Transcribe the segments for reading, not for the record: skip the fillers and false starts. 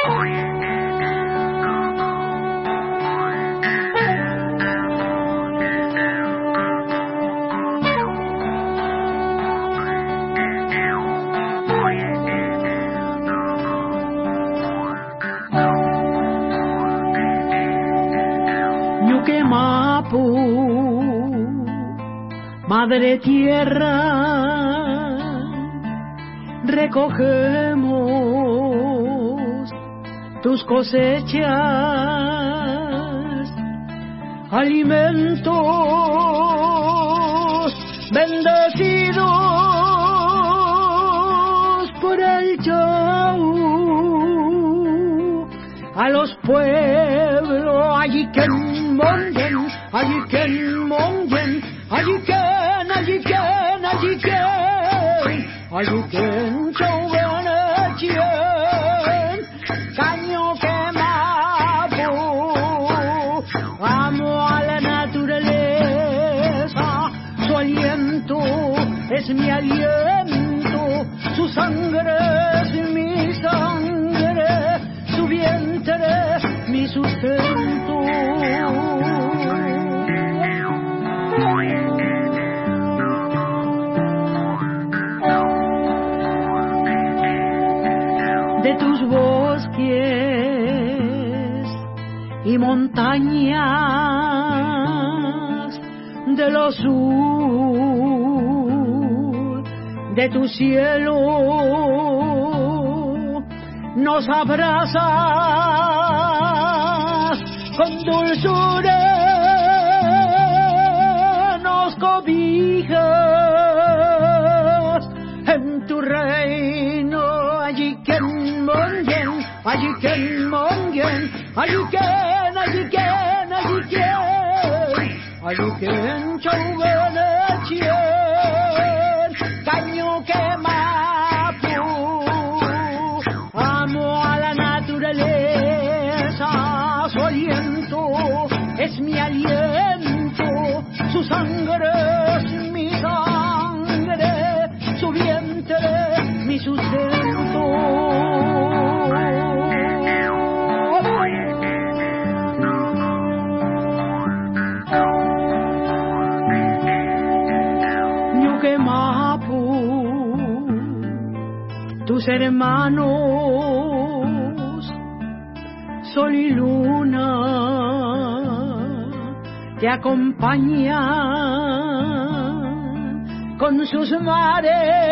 Madre tierra, recogemos tus cosechas, alimentos bendecidos por el Yahú, a los pueblos allí que monten, allí que monten, allí que Ayuken chaugan chien, caño quemado, amo a la naturaleza, su aliento es mi aliento, su sangre es mi sangre, su vientre mi sustento. De tus bosques y montañas, de lo sur, de tu cielo, nos abrazas con dulzura, nos cobijas en tu reino, allí que mongen, allí que mongen, allí que chaugan chien, caño quemado, amo a la naturaleza, su aliento es mi aliento, su sangre es mi sangre, su vientre mi sustento. Tus hermanos, sol y luna, te acompañan con sus mares,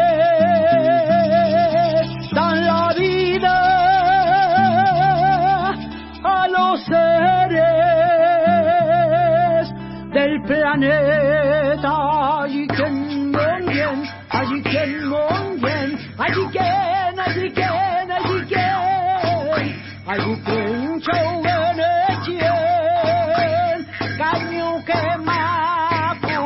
dan la vida a los seres del planeta. Allí que mongen, allí que mongen, allí que chaugan chien, caño quemado,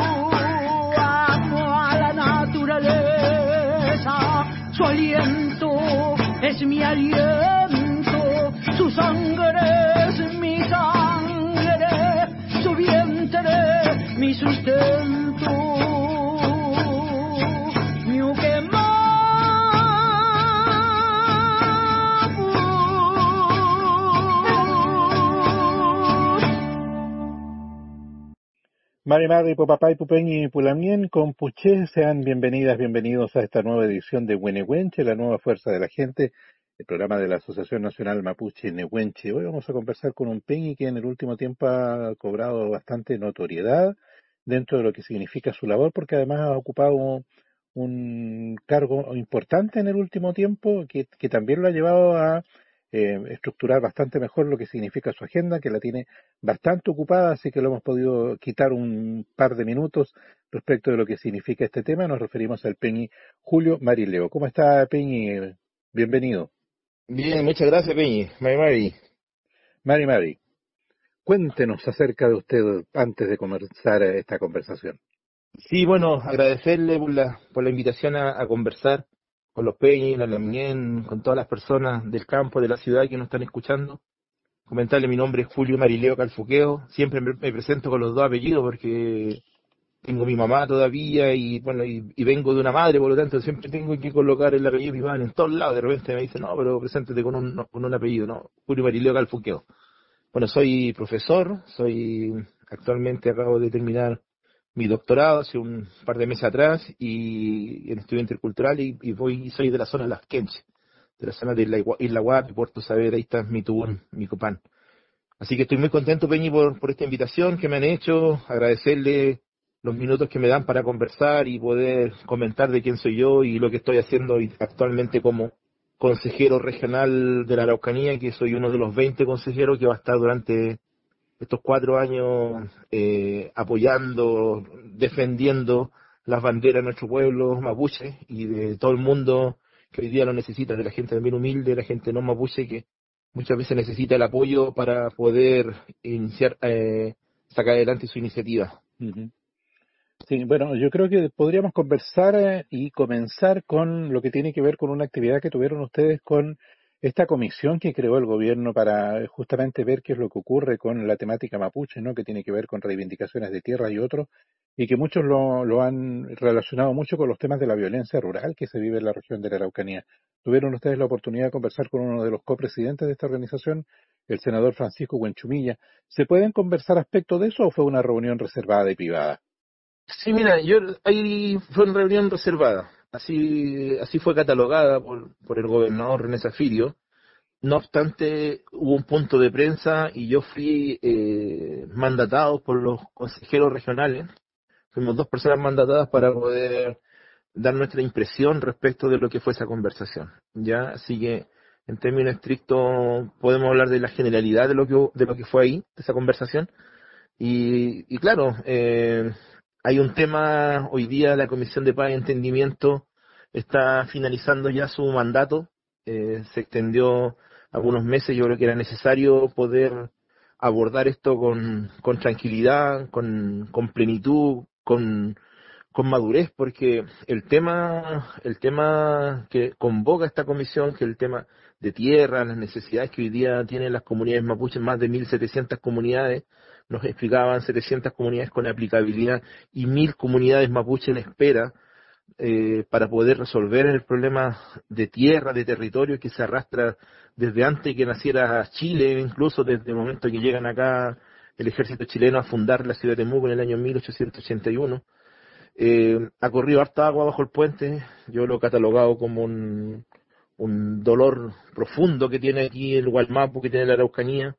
amo a la naturaleza, su aliento es mi aliento, su sangre es mi sangre, su vientre mi sustento. Mari, Popapay, Pupeñi y Pulamien, con Puché, sean bienvenidos a esta nueva edición de Huenehuenche, la nueva fuerza de la gente, el programa de la Asociación Nacional Mapuche Nehuenche. Hoy vamos a conversar con un Peñi que en el último tiempo ha cobrado bastante notoriedad dentro de lo que significa su labor, porque además ha ocupado un cargo importante en el último tiempo, que también lo ha llevado a estructurar bastante mejor lo que significa su agenda, que la tiene bastante ocupada, así que lo hemos podido quitar un par de minutos respecto de lo que significa este tema. Nos referimos al Peñi Julio Marileo. ¿Cómo está, Peñi? Bienvenido. Bien, muchas gracias, Peñi. Mari, cuéntenos acerca de usted antes de comenzar esta conversación. Sí, bueno, agradecerle por la invitación a conversar con los Peñi, la Lamien, con todas las personas del campo, de la ciudad que nos están escuchando. Comentarle, mi nombre es Julio Marileo Calfuqueo, siempre me presento con los dos apellidos porque tengo mi mamá todavía y bueno, y vengo de una madre, por lo tanto siempre tengo que colocar el apellido de mi madre en todos lados. De repente me dicen, no, pero preséntate con un apellido, no, Julio Marileo Calfuqueo. Bueno, soy profesor, actualmente acabo de terminar mi doctorado hace un par de meses atrás y en estudio intercultural soy de la zona de Las Quenches, de la zona de la Isla Guapi, Puerto Saavedra, ahí está mi Tubún, mi Copán. Así que estoy muy contento, Peñi, por esta invitación que me han hecho, agradecerle los minutos que me dan para conversar y poder comentar de quién soy yo y lo que estoy haciendo actualmente como consejero regional de la Araucanía, que soy uno de los 20 consejeros que va a estar durante estos 4 años apoyando, defendiendo las banderas de nuestro pueblo mapuche y de todo el mundo que hoy día lo necesita, de la gente también humilde, de la gente no mapuche que muchas veces necesita el apoyo para poder iniciar, sacar adelante su iniciativa. Ujú. Sí, bueno, yo creo que podríamos conversar y comenzar con lo que tiene que ver con una actividad que tuvieron ustedes con esta comisión que creó el gobierno para justamente ver qué es lo que ocurre con la temática mapuche, ¿no? Que tiene que ver con reivindicaciones de tierra y otros, y que muchos lo han relacionado mucho con los temas de la violencia rural que se vive en la región de la Araucanía. ¿Tuvieron ustedes la oportunidad de conversar con uno de los copresidentes de esta organización, el senador Francisco Huenchumilla? ¿Se pueden conversar aspectos de eso o fue una reunión reservada y privada? Sí, mira, ahí fue una reunión reservada, así fue catalogada por el gobernador René Zafirio. No obstante, hubo un punto de prensa y yo fui mandatado por los consejeros regionales. Fuimos 2 personas mandatadas para poder dar nuestra impresión respecto de lo que fue esa conversación. Ya, así que en términos estrictos podemos hablar de la generalidad de lo que fue ahí, de esa conversación. Y claro, hay un tema, hoy día la Comisión de Paz y Entendimiento está finalizando ya su mandato, se extendió algunos meses, yo creo que era necesario poder abordar esto con tranquilidad, con plenitud, con madurez, porque el tema que convoca esta comisión, que es el tema de tierra, las necesidades que hoy día tienen las comunidades mapuches, más de 1.700 comunidades, nos explicaban 700 comunidades con aplicabilidad y 1.000 comunidades mapuches en espera para poder resolver el problema de tierra, de territorio que se arrastra desde antes que naciera Chile, incluso desde el momento que llegan acá el ejército chileno a fundar la ciudad de Temuco en el año 1881. Ha corrido harta agua bajo el puente, yo lo he catalogado como un dolor profundo que tiene aquí el Gualmapu, que tiene la Araucanía,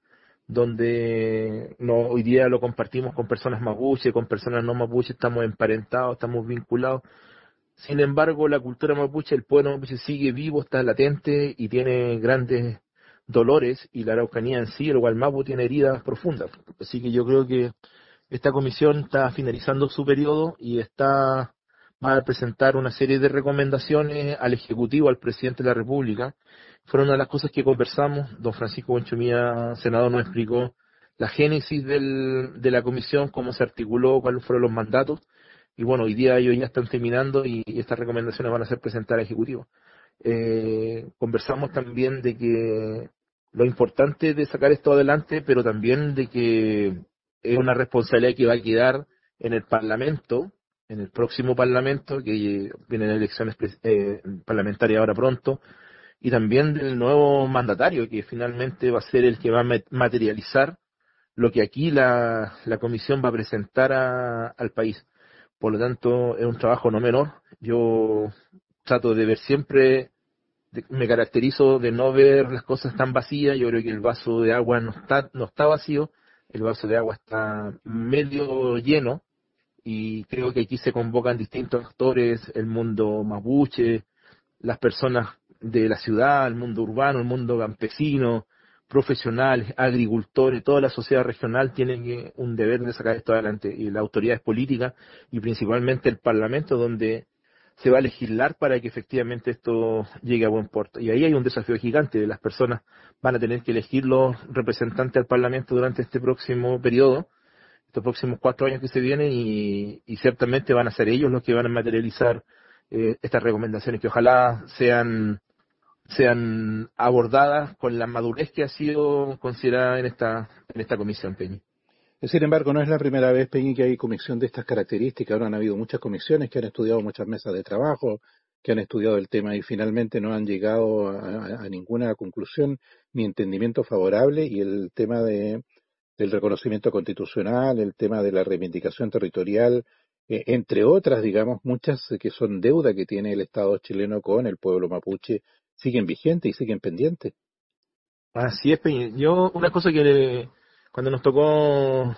donde no, hoy día lo compartimos con personas mapuche, con personas no mapuche, estamos emparentados, estamos vinculados. Sin embargo, la cultura mapuche, el pueblo mapuche sigue vivo, está latente y tiene grandes dolores, y la Araucanía en sí, el Gualmapu, tiene heridas profundas. Así que yo creo que esta comisión está finalizando su periodo y va a presentar una serie de recomendaciones al Ejecutivo, al Presidente de la República. Fueron una de las cosas que conversamos. Don Francisco Buenchumía, senador, nos explicó la génesis de la comisión, cómo se articuló, cuáles fueron los mandatos. Y bueno, hoy día ellos ya están terminando y estas recomendaciones van a ser presentadas al Ejecutivo. Conversamos también de que lo importante de sacar esto adelante, pero también de que es una responsabilidad que va a quedar en el Parlamento, en el próximo Parlamento, que vienen elecciones parlamentarias ahora pronto, y también del nuevo mandatario, que finalmente va a ser el que va a materializar lo que aquí la Comisión va a presentar al país. Por lo tanto, es un trabajo no menor. Yo trato de ver siempre, me caracterizo de no ver las cosas tan vacías. Yo creo que el vaso de agua no está vacío, el vaso de agua está medio lleno, y creo que aquí se convocan distintos actores, el mundo mapuche, las personas de la ciudad, el mundo urbano, el mundo campesino, profesionales, agricultores, toda la sociedad regional tiene un deber de sacar esto adelante, y las autoridades políticas y principalmente el Parlamento, donde se va a legislar para que efectivamente esto llegue a buen puerto. Y ahí hay un desafío gigante. Las personas van a tener que elegir los representantes al Parlamento durante este próximo periodo, estos próximos 4 años que se vienen, y ciertamente van a ser ellos los que van a materializar estas recomendaciones, que ojalá sean abordadas con la madurez que ha sido considerada en esta comisión, Peñi. Sin embargo, no es la primera vez, Peñi, que hay comisión de estas características. Ahora han habido muchas comisiones que han estudiado muchas mesas de trabajo, que han estudiado el tema y finalmente no han llegado a ninguna conclusión ni entendimiento favorable. Y el tema del reconocimiento constitucional, el tema de la reivindicación territorial, entre otras, digamos, muchas que son deuda que tiene el Estado chileno con el pueblo mapuche, siguen vigentes y siguen pendientes. Así es, Peña. Yo, una cosa que cuando nos tocó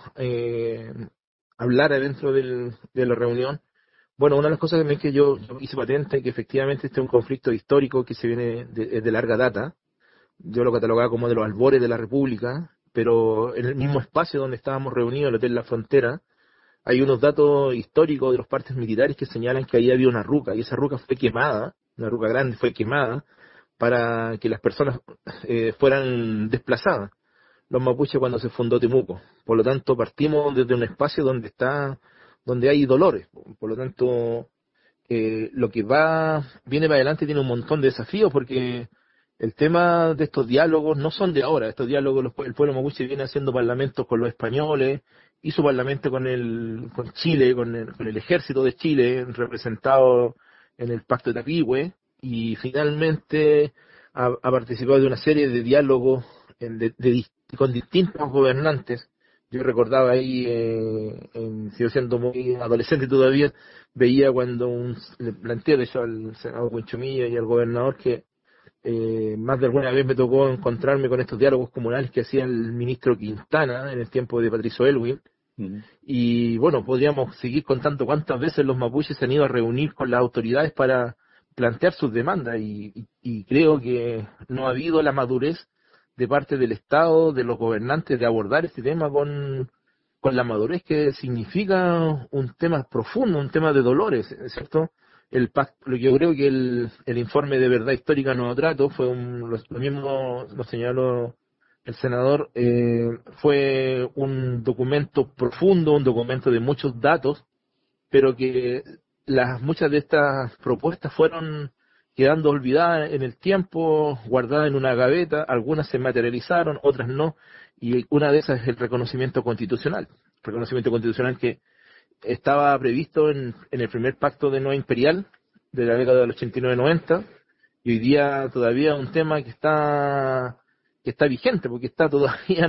hablar adentro de la reunión, bueno, una de las cosas también que yo hice patente, que efectivamente este es un conflicto histórico que se viene de larga data. Yo lo catalogaba como de los albores de la República, pero en el mismo espacio donde estábamos reunidos, el Hotel La Frontera, hay unos datos históricos de los partes militares que señalan que ahí había una ruca, y esa ruca fue quemada, una ruca grande fue quemada, para que las personas fueran desplazadas, los mapuches cuando se fundó Temuco. Por lo tanto, partimos desde un espacio donde hay dolores. Por lo tanto, lo que viene para adelante tiene un montón de desafíos, porque el tema de estos diálogos no son de ahora. Estos diálogos, el pueblo mapuche viene haciendo parlamentos con los españoles, hizo parlamento con Chile, con el ejército de Chile, representado en el Pacto de Tapigüe, y finalmente ha participado de una serie de diálogos con distintos gobernantes. Yo recordaba ahí, sigo siendo muy adolescente todavía, veía cuando le planteé de hecho al senador Huenchomilla y al gobernador que más de alguna vez me tocó encontrarme con estos diálogos comunales que hacía el ministro Quintana en el tiempo de Patricio Elwin. Y bueno, podríamos seguir contando cuántas veces los mapuches se han ido a reunir con las autoridades para plantear sus demandas y creo que no ha habido la madurez de parte del Estado, de los gobernantes, de abordar este tema con la madurez que significa un tema profundo, un tema de dolores, ¿cierto? Yo creo que el informe de verdad histórica no trato fue lo mismo lo señaló el senador, fue un documento profundo, un documento de muchos datos, pero que muchas de estas propuestas fueron quedando olvidadas en el tiempo, guardadas en una gaveta, algunas se materializaron, otras no, y una de esas es el reconocimiento constitucional que estaba previsto en el primer pacto de no imperial de la década del 89-90, y hoy día todavía es un tema que está vigente, porque todavía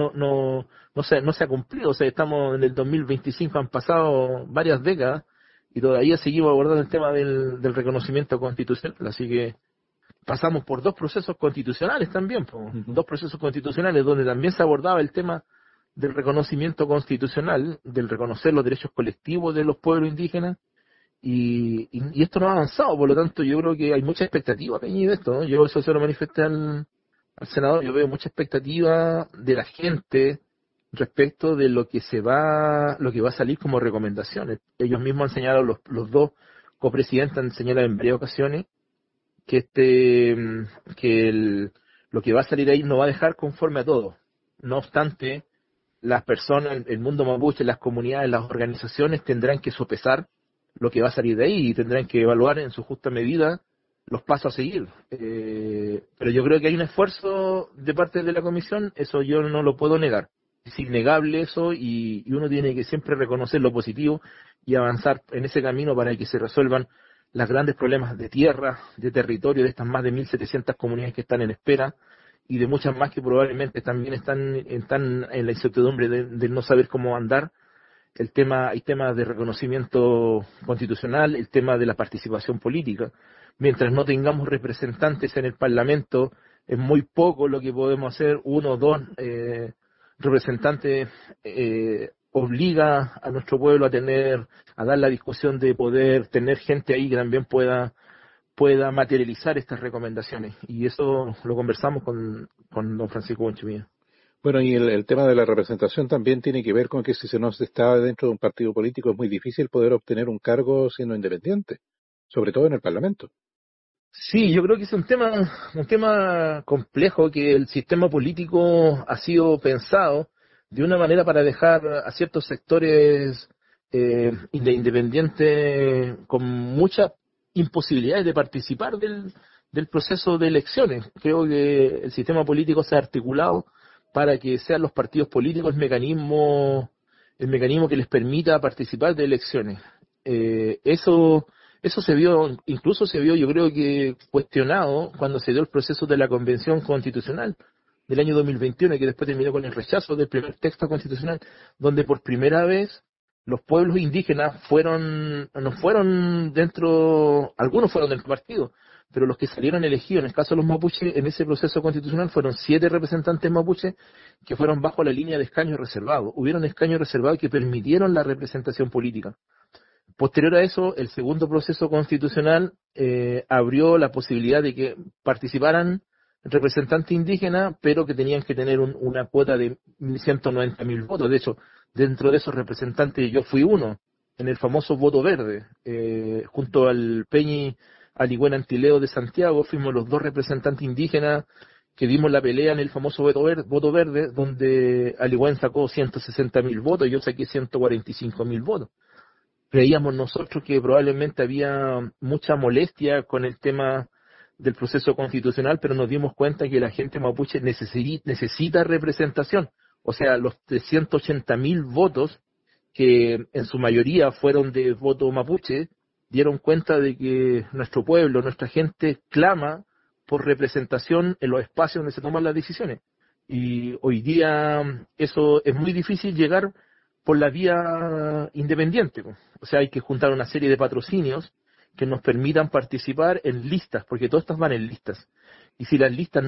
no se ha cumplido. O sea, estamos en el 2025, han pasado varias décadas y todavía seguimos abordando el tema del reconocimiento constitucional. Así que pasamos por dos procesos constitucionales también, dos procesos constitucionales donde también se abordaba el tema del reconocimiento constitucional, del reconocer los derechos colectivos de los pueblos indígenas, y esto no ha avanzado. Por lo tanto, yo creo que hay mucha expectativa, Peñi, de esto, ¿no? Yo eso se lo manifesté al senador. Yo veo mucha expectativa de la gente respecto de lo que va a salir como recomendaciones. Ellos mismos han señalado, los dos copresidentes han señalado en varias ocasiones que lo que va a salir ahí no va a dejar conforme a todos. No obstante, las personas, el mundo mapuche, las comunidades, las organizaciones tendrán que sopesar lo que va a salir de ahí y tendrán que evaluar en su justa medida los pasos a seguir. Pero yo creo que hay un esfuerzo de parte de la Comisión, eso yo no lo puedo negar. Es innegable eso, y uno tiene que siempre reconocer lo positivo y avanzar en ese camino para que se resuelvan los grandes problemas de tierra, de territorio, de estas más de 1.700 comunidades que están en espera, y de muchas más que probablemente también están en la incertidumbre de no saber cómo andar. Hay temas de reconocimiento constitucional, el tema de la participación política. Mientras no tengamos representantes en el Parlamento, es muy poco lo que podemos hacer. Uno o dos representantes obliga a nuestro pueblo a dar la discusión de poder tener gente ahí que también pueda materializar estas recomendaciones. Y eso lo conversamos con don Francisco Huenchomilla. Bueno, y el tema de la representación también tiene que ver con que si no se está dentro de un partido político es muy difícil poder obtener un cargo siendo independiente, sobre todo en el Parlamento. Sí, yo creo que es un tema complejo, que el sistema político ha sido pensado de una manera para dejar a ciertos sectores independientes con muchas imposibilidades de participar del proceso de elecciones. Creo que el sistema político se ha articulado para que sean los partidos políticos el mecanismo que les permita participar de elecciones. Eso se vio, incluso se vio, yo creo que cuestionado cuando se dio el proceso de la Convención Constitucional del año 2021, que después terminó con el rechazo del primer texto constitucional, donde por primera vez los pueblos indígenas no fueron dentro, algunos fueron del partido, pero los que salieron elegidos, en el caso de los mapuches, en ese proceso constitucional fueron 7 representantes mapuches que fueron bajo la línea de escaños reservados. Hubieron escaños reservados que permitieron la representación política. Posterior a eso, el segundo proceso constitucional abrió la posibilidad de que participaran representantes indígenas, pero que tenían que tener una cuota de 190.000 votos. De hecho, dentro de esos representantes yo fui uno, en el famoso voto verde, junto al Peñi Aligüen Antileo de Santiago, fuimos los 2 representantes indígenas que dimos la pelea en el famoso voto verde, donde Aligüen sacó 160.000 votos y yo saqué 145.000 votos. Creíamos nosotros que probablemente había mucha molestia con el tema del proceso constitucional, pero nos dimos cuenta que la gente mapuche necesita representación. O sea, los 380.000 votos, que en su mayoría fueron de voto mapuche, dieron cuenta de que nuestro pueblo, nuestra gente clama por representación en los espacios donde se toman las decisiones. Y hoy día eso es muy difícil llegar por la vía independiente. O sea, hay que juntar una serie de patrocinios que nos permitan participar en listas, porque todas estas van en listas. Y si las listas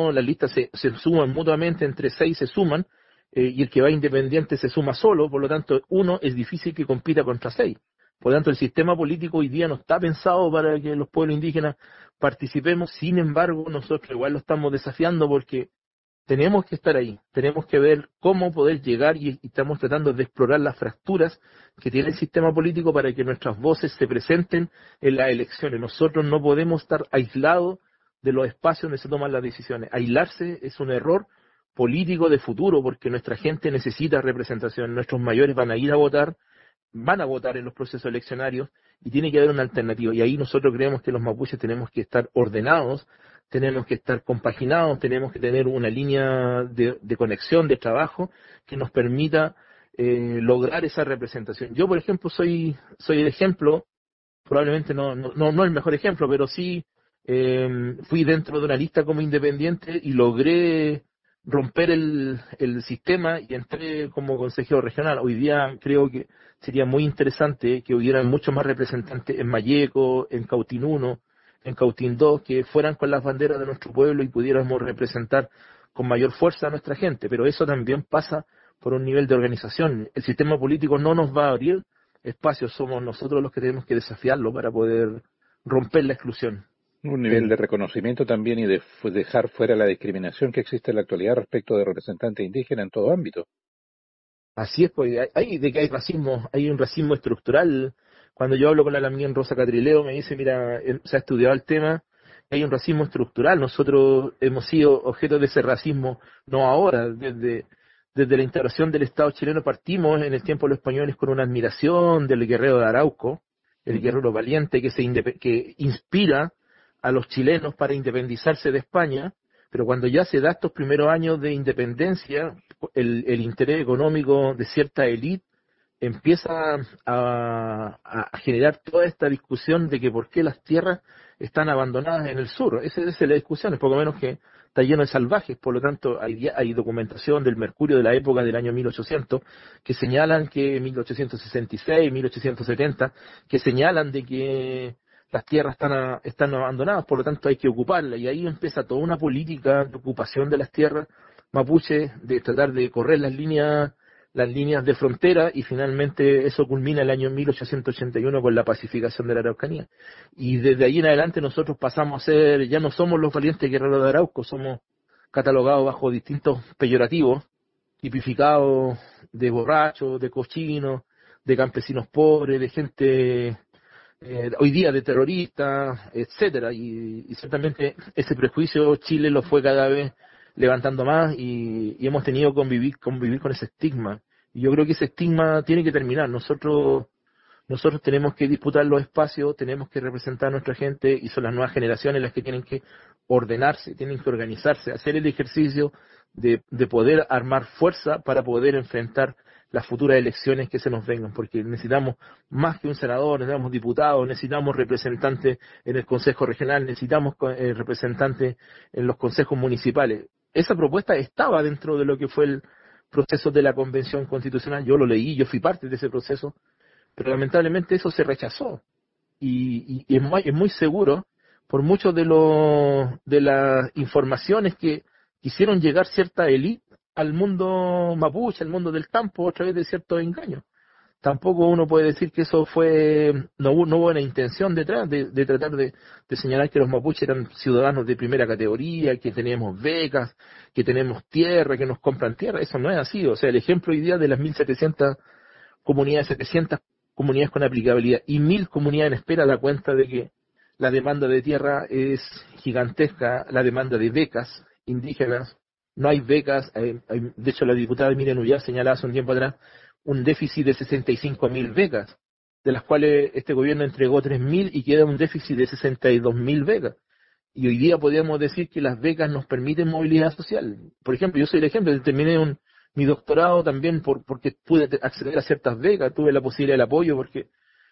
se suman mutuamente, entre 6 se suman, y el que va independiente se suma solo, por lo tanto, uno es difícil que compita contra 6. Por lo tanto, el sistema político hoy día no está pensado para que los pueblos indígenas participemos. Sin embargo, nosotros igual lo estamos desafiando porque tenemos que estar ahí, tenemos que ver cómo poder llegar y estamos tratando de explorar las fracturas que tiene el sistema político para que nuestras voces se presenten en las elecciones. Nosotros no podemos estar aislados de los espacios donde se toman las decisiones. Aislarse es un error político de futuro porque nuestra gente necesita representación. Nuestros mayores van a votar en los procesos eleccionarios y tiene que haber una alternativa. Y ahí nosotros creemos que los mapuches tenemos que estar ordenados, tenemos que estar compaginados, tenemos que tener una línea de conexión, de trabajo, que nos permita lograr esa representación. Yo, por ejemplo, soy el ejemplo, probablemente no el mejor ejemplo, pero sí fui dentro de una lista como independiente y logré romper el sistema y entré como consejero regional. Hoy día creo que sería muy interesante que hubieran muchos más representantes en Malleco, en Cautín 1, en Cautín 2, que fueran con las banderas de nuestro pueblo y pudiéramos representar con mayor fuerza a nuestra gente. Pero eso también pasa por un nivel de organización. El sistema político no nos va a abrir espacios, somos nosotros los que tenemos que desafiarlo para poder romper la exclusión. Un nivel de reconocimiento también y de dejar fuera la discriminación que existe en la actualidad respecto de representantes indígenas en todo ámbito. Así es, pues hay racismo, hay un racismo estructural. Cuando yo hablo con la Lamien Rosa Catrileo me dice, mira, se ha estudiado el tema, hay un racismo estructural. Nosotros hemos sido objeto de ese racismo, no ahora, desde la instauración del Estado chileno partimos en el tiempo de los españoles con una admiración del guerrero de Arauco, el guerrero valiente que inspira a los chilenos para independizarse de España, pero cuando ya se da estos primeros años de independencia, el interés económico de cierta élite empieza a generar toda esta discusión de que por qué las tierras están abandonadas en el sur. Esa es la discusión, es poco menos que está lleno de salvajes, por lo tanto hay documentación del Mercurio de la época del año 1800 que señalan que 1866, 1870, que señalan de que las tierras están abandonadas, por lo tanto hay que ocuparlas, y ahí empieza toda una política de ocupación de las tierras mapuche, de tratar de correr las líneas de frontera, y finalmente eso culmina el año 1881 con la pacificación de la Araucanía. Y desde ahí en adelante nosotros pasamos a ser, ya no somos los valientes guerreros de Arauco, somos catalogados bajo distintos peyorativos, tipificados de borrachos, de cochinos, de campesinos pobres, de gente hoy día de terroristas, etcétera, y ciertamente ese prejuicio Chile lo fue cada vez levantando más y hemos tenido que convivir con ese estigma. Y yo creo que ese estigma tiene que terminar. Nosotros tenemos que disputar los espacios, tenemos que representar a nuestra gente y son las nuevas generaciones las que tienen que ordenarse, tienen que organizarse, hacer el ejercicio de poder armar fuerza para poder enfrentar las futuras elecciones que se nos vengan, porque necesitamos más que un senador, necesitamos diputados, necesitamos representantes en el Consejo Regional, necesitamos representantes en los consejos municipales. Esa propuesta estaba dentro de lo que fue el proceso de la Convención Constitucional, yo lo leí, yo fui parte de ese proceso, pero lamentablemente eso se rechazó. Y es muy seguro, por muchos de las informaciones que quisieron llegar cierta élite al mundo mapuche, al mundo del campo, a través de ciertos engaños. Tampoco uno puede decir que eso no hubo una intención detrás de tratar de señalar que los mapuches eran ciudadanos de primera categoría, que teníamos becas, que tenemos tierra, que nos compran tierra. Eso no es así. O sea, el ejemplo hoy día de las 1.700 comunidades, 700 comunidades con aplicabilidad y 1.000 comunidades en espera da cuenta de que la demanda de tierra es gigantesca, la demanda de becas indígenas, no hay becas, de hecho la diputada Miriam Ullar señalaba hace un tiempo atrás un déficit de 65.000 becas, de las cuales este gobierno entregó 3.000 y queda un déficit de 62.000 becas. Y hoy día podríamos decir que las becas nos permiten movilidad social. Por ejemplo, yo soy el ejemplo, terminé mi doctorado también porque pude acceder a ciertas becas, tuve la posibilidad del apoyo porque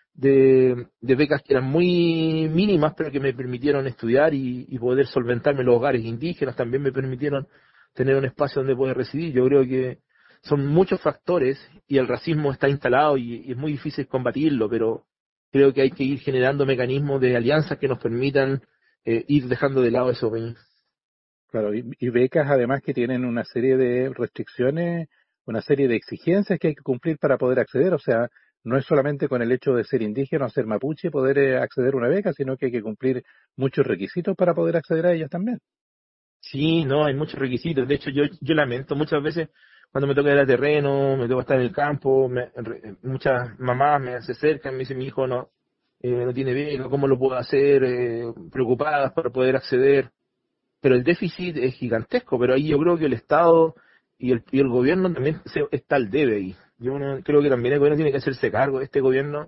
de becas que eran muy mínimas, pero que me permitieron estudiar y poder solventarme los hogares indígenas, también me permitieron tener un espacio donde poder residir. Yo creo que son muchos factores y el racismo está instalado y es muy difícil combatirlo, pero creo que hay que ir generando mecanismos de alianzas que nos permitan ir dejando de lado eso. Claro, y becas además que tienen una serie de restricciones, una serie de exigencias que hay que cumplir para poder acceder. O sea, no es solamente con el hecho de ser indígena o ser mapuche poder acceder a una beca, sino que hay que cumplir muchos requisitos para poder acceder a ellas también. Sí, no, hay muchos requisitos. De hecho, yo lamento muchas veces cuando me toca ir a terreno, me toca estar en el campo, muchas mamás me se acercan, me dicen, mi hijo no tiene beca, ¿cómo lo puedo hacer? Preocupadas para poder acceder. Pero el déficit es gigantesco, pero ahí yo creo que el Estado y el gobierno también está al debe ahí. Creo que también el gobierno tiene que hacerse cargo, este gobierno,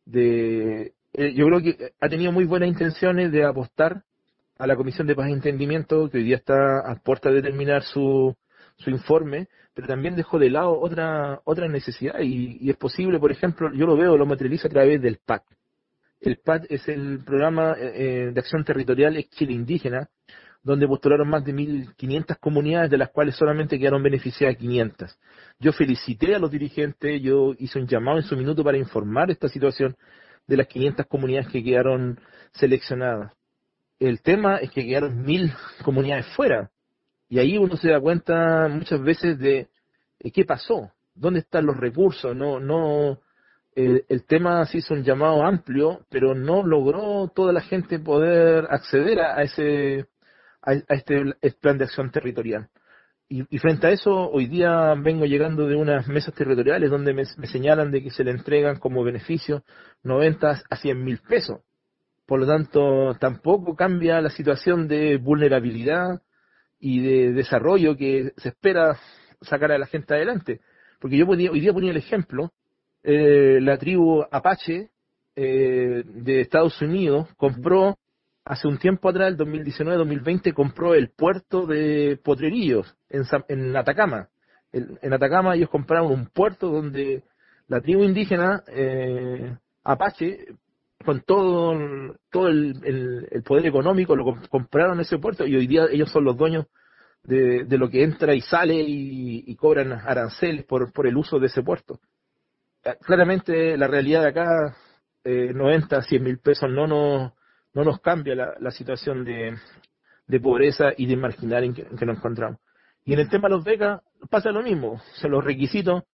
yo creo que ha tenido muy buenas intenciones de apostar a la Comisión de Paz y Entendimiento, que hoy día está a puerta de terminar su informe, pero también dejó de lado otra necesidad y es posible, por ejemplo, yo lo materializo a través del PAC. El PAC es el Programa de Acción Territorial es Chile Indígena, donde postularon más de 1.500 comunidades, de las cuales solamente quedaron beneficiadas 500. Yo felicité a los dirigentes, yo hice un llamado en su minuto para informar esta situación de las 500 comunidades que quedaron seleccionadas. El tema es que quedaron 1.000 comunidades fuera, y ahí uno se da cuenta muchas veces de qué pasó, dónde están los recursos. El tema se hizo un llamado amplio, pero no logró toda la gente poder acceder a este plan de acción territorial. Y frente a eso, hoy día vengo llegando de unas mesas territoriales donde me señalan de que se le entregan como beneficio 90 a 100.000 pesos. Por lo tanto, tampoco cambia la situación de vulnerabilidad y de desarrollo que se espera sacar a la gente adelante. Porque hoy día ponía el ejemplo, la tribu Apache de Estados Unidos compró hace un tiempo atrás, el 2019-2020, compró el puerto de Potrerillos en Atacama. En Atacama ellos compraron un puerto donde la tribu indígena Apache, con todo el poder económico, compraron ese puerto y hoy día ellos son los dueños de lo que entra y sale y cobran aranceles por el uso de ese puerto. Claramente la realidad de acá, 90, 100.000 pesos no nos cambia la situación de pobreza y de marginal en que nos encontramos. Y en el tema de los becas pasa lo mismo, son los requisitos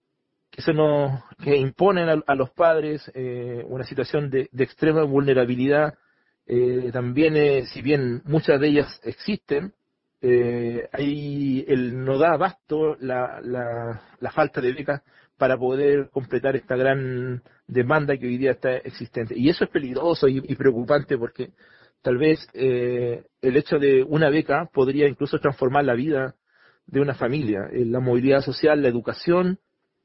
que imponen a los padres, una situación de extrema vulnerabilidad. También, si bien muchas de ellas existen, ahí no da abasto la falta de becas para poder completar esta gran demanda que hoy día está existente. Y eso es peligroso y preocupante porque tal vez el hecho de una beca podría incluso transformar la vida de una familia. La movilidad social, la educación,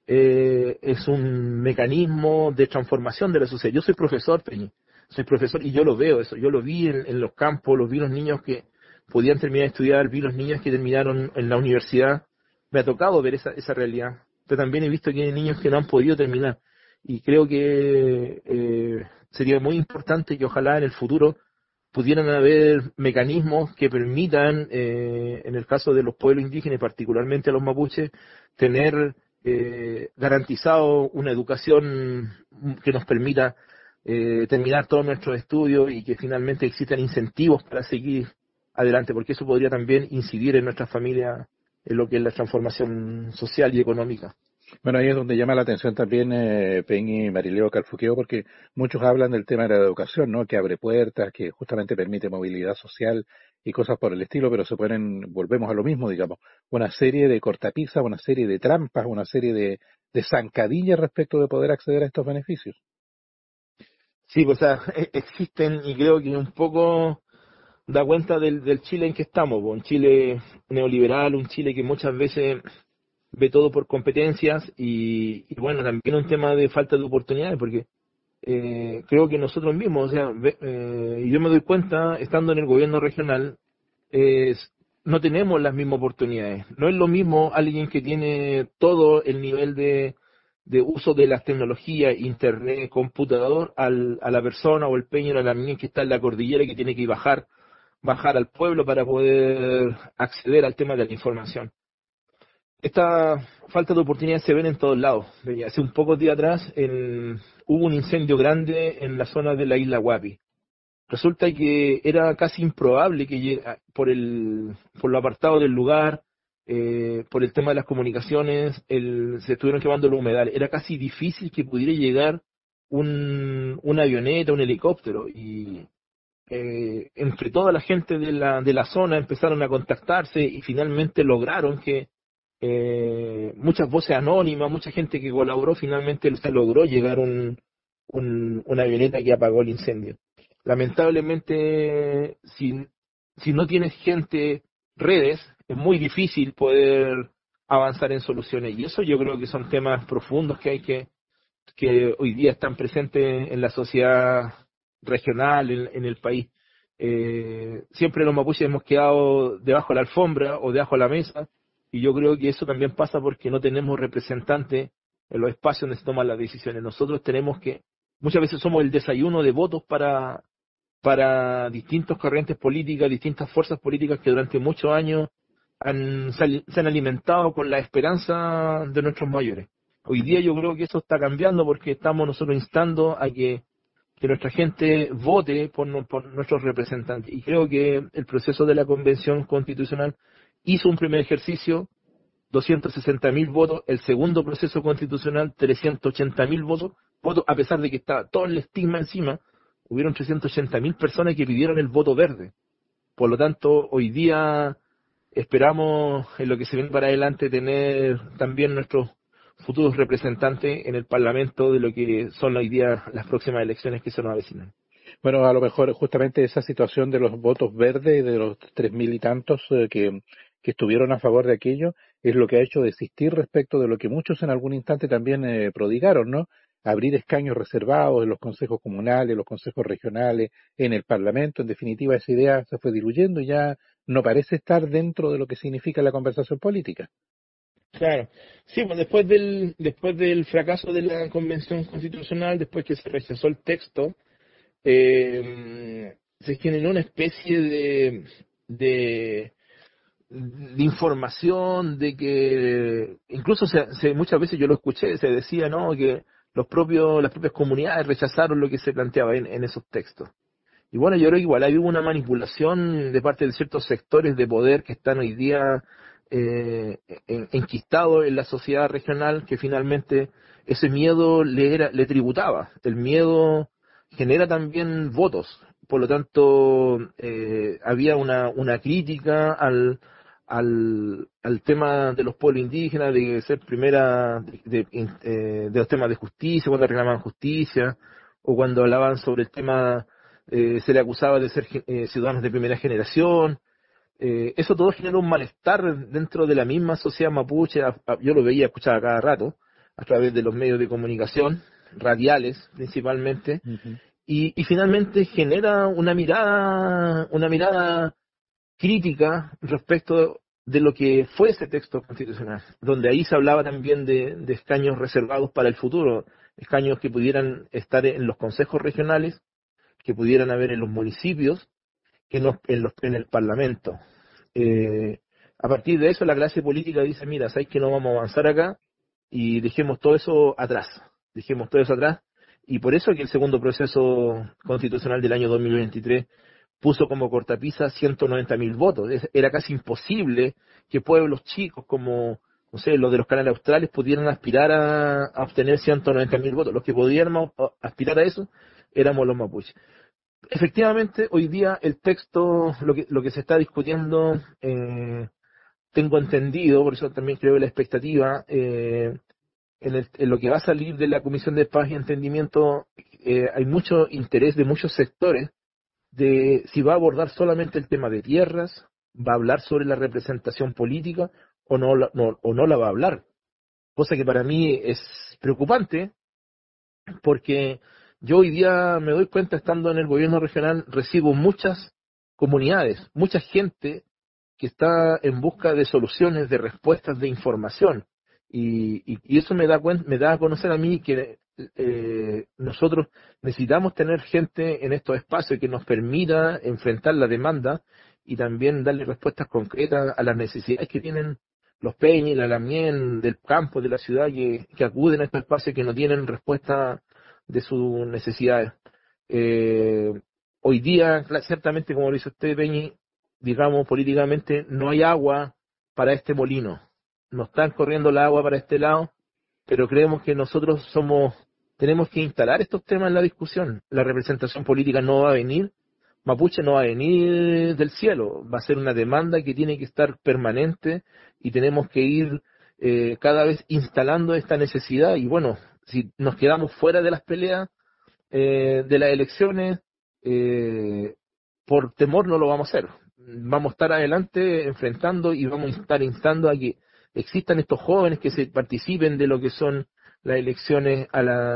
es un mecanismo de transformación de la sociedad. Yo soy profesor, Peñi, soy profesor y yo lo veo eso, yo lo vi en los campos, los vi los niños que podían terminar de estudiar, vi los niños que terminaron en la universidad, me ha tocado ver esa realidad, pero también he visto que hay niños que no han podido terminar, y creo que sería muy importante que ojalá en el futuro pudieran haber mecanismos que permitan, en el caso de los pueblos indígenas, particularmente a los mapuches, tener garantizado una educación que nos permita terminar todos nuestros estudios y que finalmente existan incentivos para seguir adelante, porque eso podría también incidir en nuestras familias en lo que es la transformación social y económica. Bueno, ahí es donde llama la atención también Peñi y Marileo Calfuqueo, porque muchos hablan del tema de la educación, ¿no? Que abre puertas, que justamente permite movilidad social y cosas por el estilo, pero volvemos a lo mismo, digamos, una serie de cortapisas, una serie de trampas, una serie de zancadillas respecto de poder acceder a estos beneficios. Sí, pues, o sea, existen y creo que un poco da cuenta del Chile en que estamos, pues, un Chile neoliberal, un Chile que muchas veces ve todo por competencias y bueno, también un tema de falta de oportunidades, porque creo que nosotros mismos, o sea, y yo me doy cuenta, estando en el gobierno regional, no tenemos las mismas oportunidades. No es lo mismo alguien que tiene todo el nivel de uso de las tecnologías, internet, computador, a la persona o el peño o la niña que está en la cordillera y que tiene que bajar al pueblo para poder acceder al tema de la información. Esta falta de oportunidades se ven en todos lados. Hace un pocos días atrás hubo un incendio grande en la zona de la isla Guapi. Resulta que era casi improbable que por lo apartado del lugar, por el tema de las comunicaciones, se estuvieron quemando los humedales. Era casi difícil que pudiera llegar una avioneta, un helicóptero. Y entre toda la gente de la zona empezaron a contactarse y finalmente lograron que muchas voces anónimas, mucha gente que colaboró, finalmente se logró llegar una avioneta que apagó el incendio. Lamentablemente, si no tienes gente, redes, es muy difícil poder avanzar en soluciones. Y eso yo creo que son temas profundos que hoy día están presentes en la sociedad regional, en el país. Siempre los mapuches hemos quedado debajo de la alfombra o debajo de la mesa, y yo creo que eso también pasa porque no tenemos representantes en los espacios donde se toman las decisiones. Nosotros muchas veces somos el desayuno de votos para distintas corrientes políticas, distintas fuerzas políticas que durante muchos años se han alimentado con la esperanza de nuestros mayores. Hoy día yo creo que eso está cambiando porque estamos nosotros instando a que nuestra gente vote por nuestros representantes. Y creo que el proceso de la Convención Constitucional hizo un primer ejercicio, 260.000 votos, el segundo proceso constitucional, 380.000 votos, a pesar de que estaba todo el estigma encima, hubieron 380.000 personas que pidieron el voto verde. Por lo tanto, hoy día esperamos, en lo que se viene para adelante, tener también nuestros futuros representantes en el Parlamento de lo que son hoy día las próximas elecciones que se nos avecinan. Bueno, a lo mejor justamente esa situación de los votos verdes, de los 3.000 y tantos que estuvieron a favor de aquello, es lo que ha hecho desistir respecto de lo que muchos en algún instante también prodigaron, ¿no? Abrir escaños reservados en los consejos comunales, los consejos regionales, en el Parlamento. En definitiva, esa idea se fue diluyendo y ya no parece estar dentro de lo que significa la conversación política. Claro, sí, pues después del fracaso de la Convención Constitucional, después que se rechazó el texto, se generó una especie de, de información de que incluso muchas veces yo lo escuché, se decía, ¿no?, que las propias comunidades rechazaron lo que se planteaba en esos textos. Y bueno, yo creo que igual hay una manipulación de parte de ciertos sectores de poder que están hoy día enquistados en la sociedad regional, que finalmente ese miedo le tributaba. El miedo genera también votos. Por lo tanto, había una crítica al tema de los pueblos indígenas, de ser de los temas de justicia, cuando reclamaban justicia, o cuando hablaban sobre el tema, se le acusaba de ser ciudadanos de primera generación. Eso todo genera un malestar dentro de la misma sociedad mapuche. Yo lo veía, escuchaba cada rato, a través de los medios de comunicación, radiales principalmente, Uh-huh. y finalmente genera una mirada crítica respecto de lo que fue ese texto constitucional, donde ahí se hablaba también de escaños reservados para el futuro, escaños que pudieran estar en los consejos regionales, que pudieran haber en los municipios, que en el Parlamento. Eh, a partir de eso, la clase política dice, mira, ¿sabes que no vamos a avanzar acá? Y dejemos todo eso atrás, dejemos todo eso atrás, y por eso que el segundo proceso constitucional del año 2023 puso como cortapisa 190.000 votos. Era casi imposible que pueblos chicos como, no sé, los de los canales australes pudieran aspirar a obtener 190.000 votos. Los que podían aspirar a eso éramos los mapuches. Efectivamente, hoy día el texto, lo que se está discutiendo, tengo entendido, por eso también creo que la expectativa, en lo que va a salir de la Comisión de Paz y Entendimiento, hay mucho interés de muchos sectores de si va a abordar solamente el tema de tierras, va a hablar sobre la representación política o no la va a hablar. Cosa que para mí es preocupante porque yo hoy día me doy cuenta, estando en el gobierno regional, recibo muchas comunidades, mucha gente que está en busca de soluciones, de respuestas, de información. Y eso me da a conocer a mí que nosotros necesitamos tener gente en estos espacios que nos permita enfrentar la demanda y también darle respuestas concretas a las necesidades que tienen los peñas, la lamien del campo, de la ciudad, que acuden a estos espacios que no tienen respuesta de sus necesidades. Eh, Hoy día, ciertamente, como lo dice usted, Peñi, digamos, políticamente, no hay agua para este molino. No están corriendo el agua para este lado, pero creemos que nosotros tenemos que instalar estos temas en la discusión. La representación política no va a venir, Mapuche no va a venir del cielo, va a ser una demanda que tiene que estar permanente y tenemos que ir cada vez instalando esta necesidad. Y bueno, si nos quedamos fuera de las peleas, de las elecciones, eh, por temor no lo vamos a hacer. Vamos a estar adelante enfrentando y vamos a estar instando a que existan estos jóvenes que se participen de lo que son las elecciones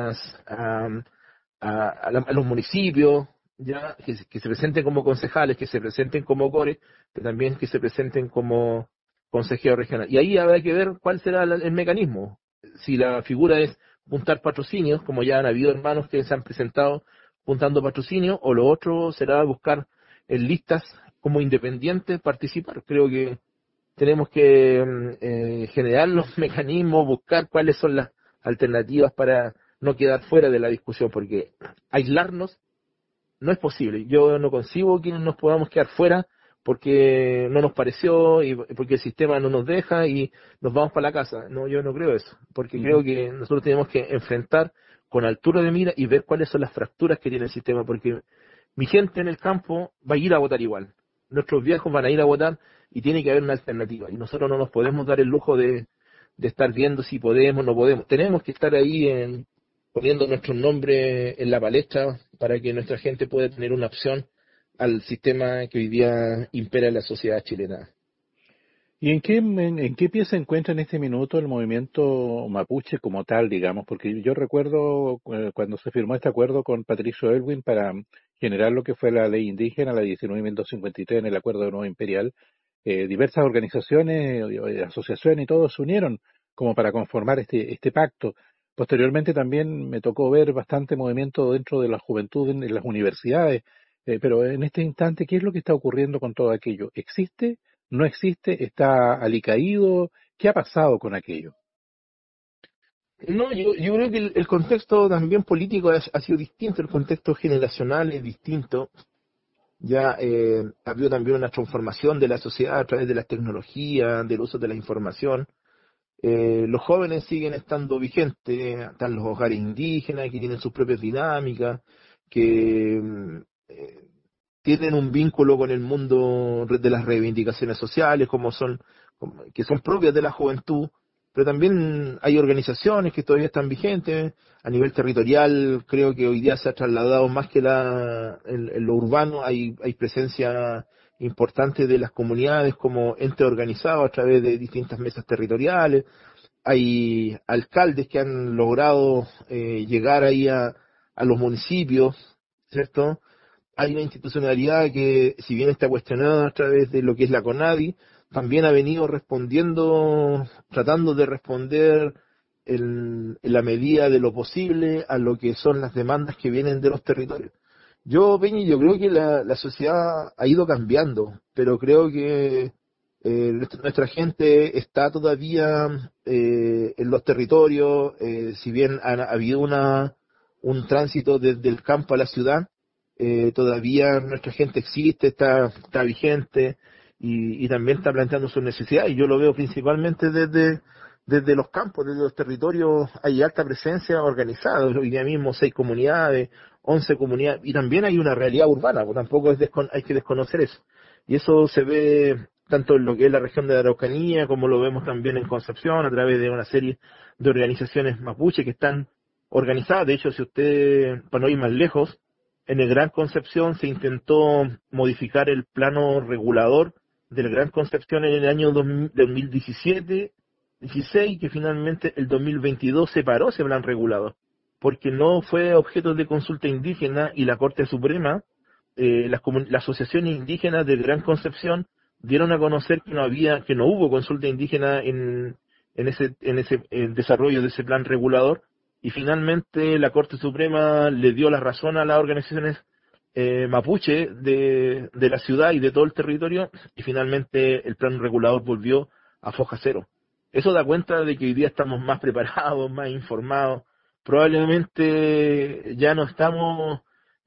a los municipios, ya que se presenten como concejales, que se presenten como core, pero también que se presenten como consejeros regionales. Y ahí habrá que ver cuál será el mecanismo. Si la figura es juntar patrocinios, como ya han habido hermanos que se han presentado juntando patrocinios, o lo otro será buscar en listas como independientes participar. Creo que tenemos que generar los mecanismos, buscar cuáles son las alternativas para no quedar fuera de la discusión, porque aislarnos no es posible. Yo no concibo que nos podamos quedar fuera porque no nos pareció y porque el sistema no nos deja y nos vamos para la casa. No, yo no creo eso, porque creo que nosotros tenemos que enfrentar con altura de mira y ver cuáles son las fracturas que tiene el sistema, porque mi gente en el campo va a ir a votar igual. Nuestros viejos van a ir a votar y tiene que haber una alternativa. Y nosotros no nos podemos dar el lujo de estar viendo si podemos o no podemos. Tenemos que estar ahí poniendo nuestro nombre en la palestra para que nuestra gente pueda tener una opción al sistema que hoy día impera en la sociedad chilena. ¿Y en qué pie se encuentra en este minuto el movimiento mapuche como tal, digamos? Porque yo recuerdo cuando se firmó este acuerdo con Patricio Aylwin para generar lo que fue la ley indígena, la 19.253 en el Acuerdo de Nuevo Imperial, diversas organizaciones, asociaciones y todos se unieron como para conformar este pacto. Posteriormente también me tocó ver bastante movimiento dentro de la juventud en las universidades, pero en este instante, ¿qué es lo que está ocurriendo con todo aquello? ¿Existe? ¿No existe? ¿Está alicaído? ¿Qué ha pasado con aquello? No, yo creo que el contexto también político ha sido distinto, el contexto generacional es distinto. Ya ha habido también una transformación de la sociedad a través de las tecnologías, del uso de la información. Los jóvenes siguen estando vigentes, están los hogares indígenas que tienen sus propias dinámicas, que tienen un vínculo con el mundo de las reivindicaciones sociales, que son propias de la juventud, pero también hay organizaciones que todavía están vigentes. A nivel territorial, creo que hoy día se ha trasladado más que en lo urbano, hay presencia importante de las comunidades como ente organizado a través de distintas mesas territoriales. Hay alcaldes que han logrado llegar ahí a los municipios, ¿cierto? hay una institucionalidad que, si bien está cuestionada a través de lo que es la CONADI, también ha venido respondiendo, tratando de responder en la medida de lo posible a lo que son las demandas que vienen de los territorios. Yo creo que la sociedad ha ido cambiando, pero creo que nuestra gente está todavía en los territorios, si bien ha habido un tránsito desde el campo a la ciudad, todavía nuestra gente existe, está vigente y también está planteando sus necesidades. Y yo lo veo principalmente desde los campos, desde los territorios, hay alta presencia organizada. Hoy día mismo 6 comunidades, 11 comunidades, y también hay una realidad urbana, pues tampoco hay que desconocer eso. Y eso se ve tanto en lo que es la región de la Araucanía, como lo vemos también en Concepción, a través de una serie de organizaciones mapuche que están organizadas. De hecho, si usted, para no ir más lejos, en el Gran Concepción se intentó modificar el plano regulador del Gran Concepción en el año 2017, 16, que finalmente el 2022 se paró ese plan regulador, porque no fue objeto de consulta indígena y la Corte Suprema, las asociaciones indígenas del Gran Concepción dieron a conocer que no hubo consulta indígena en ese desarrollo de ese plan regulador, y finalmente la Corte Suprema le dio la razón a las organizaciones mapuche de la ciudad y de todo el territorio, y finalmente el plan regulador volvió a foja cero. Eso da cuenta de que hoy día estamos más preparados, más informados. Probablemente ya no estamos,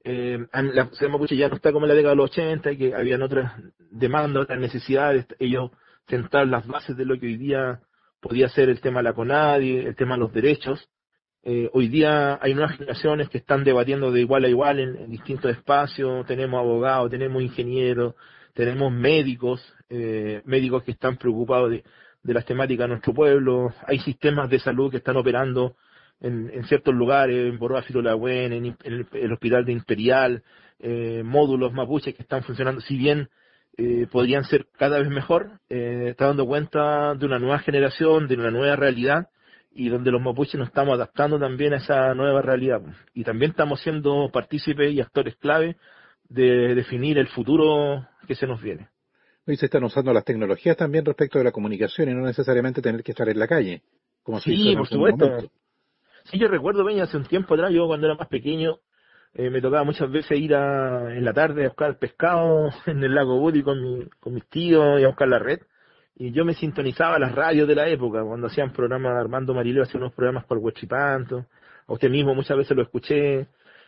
la sociedad mapuche ya no está como en la década de los 80, y que habían otras demandas, otras necesidades. Ellos sentaron las bases de lo que hoy día podía ser el tema de la CONADI, el tema de los derechos. Hoy día hay nuevas generaciones que están debatiendo de igual a igual en distintos espacios. Tenemos abogados, tenemos ingenieros, tenemos médicos, médicos que están preocupados de las temáticas de nuestro pueblo. Hay sistemas de salud que están operando en ciertos lugares, en Boroa Firolahuen, en el Hospital de Imperial, módulos mapuches que están funcionando, si bien podrían ser cada vez mejor. Está dando cuenta de una nueva generación, de una nueva realidad, y donde los mapuches nos estamos adaptando también a esa nueva realidad. Y también estamos siendo partícipes y actores clave de definir el futuro que se nos viene. Hoy se están usando las tecnologías también respecto de la comunicación y no necesariamente tener que estar en la calle, como se hizo Sí, en por algún supuesto. momento. Sí, yo recuerdo, Peña, hace un tiempo atrás, yo cuando era más pequeño, me tocaba muchas veces ir en la tarde a buscar pescado en el lago Budi con mis tíos y a buscar la red. Y yo me sintonizaba las radios de la época, cuando hacían programas, Armando Marileo hacía unos programas por Huachipanto, a usted mismo muchas veces lo escuché,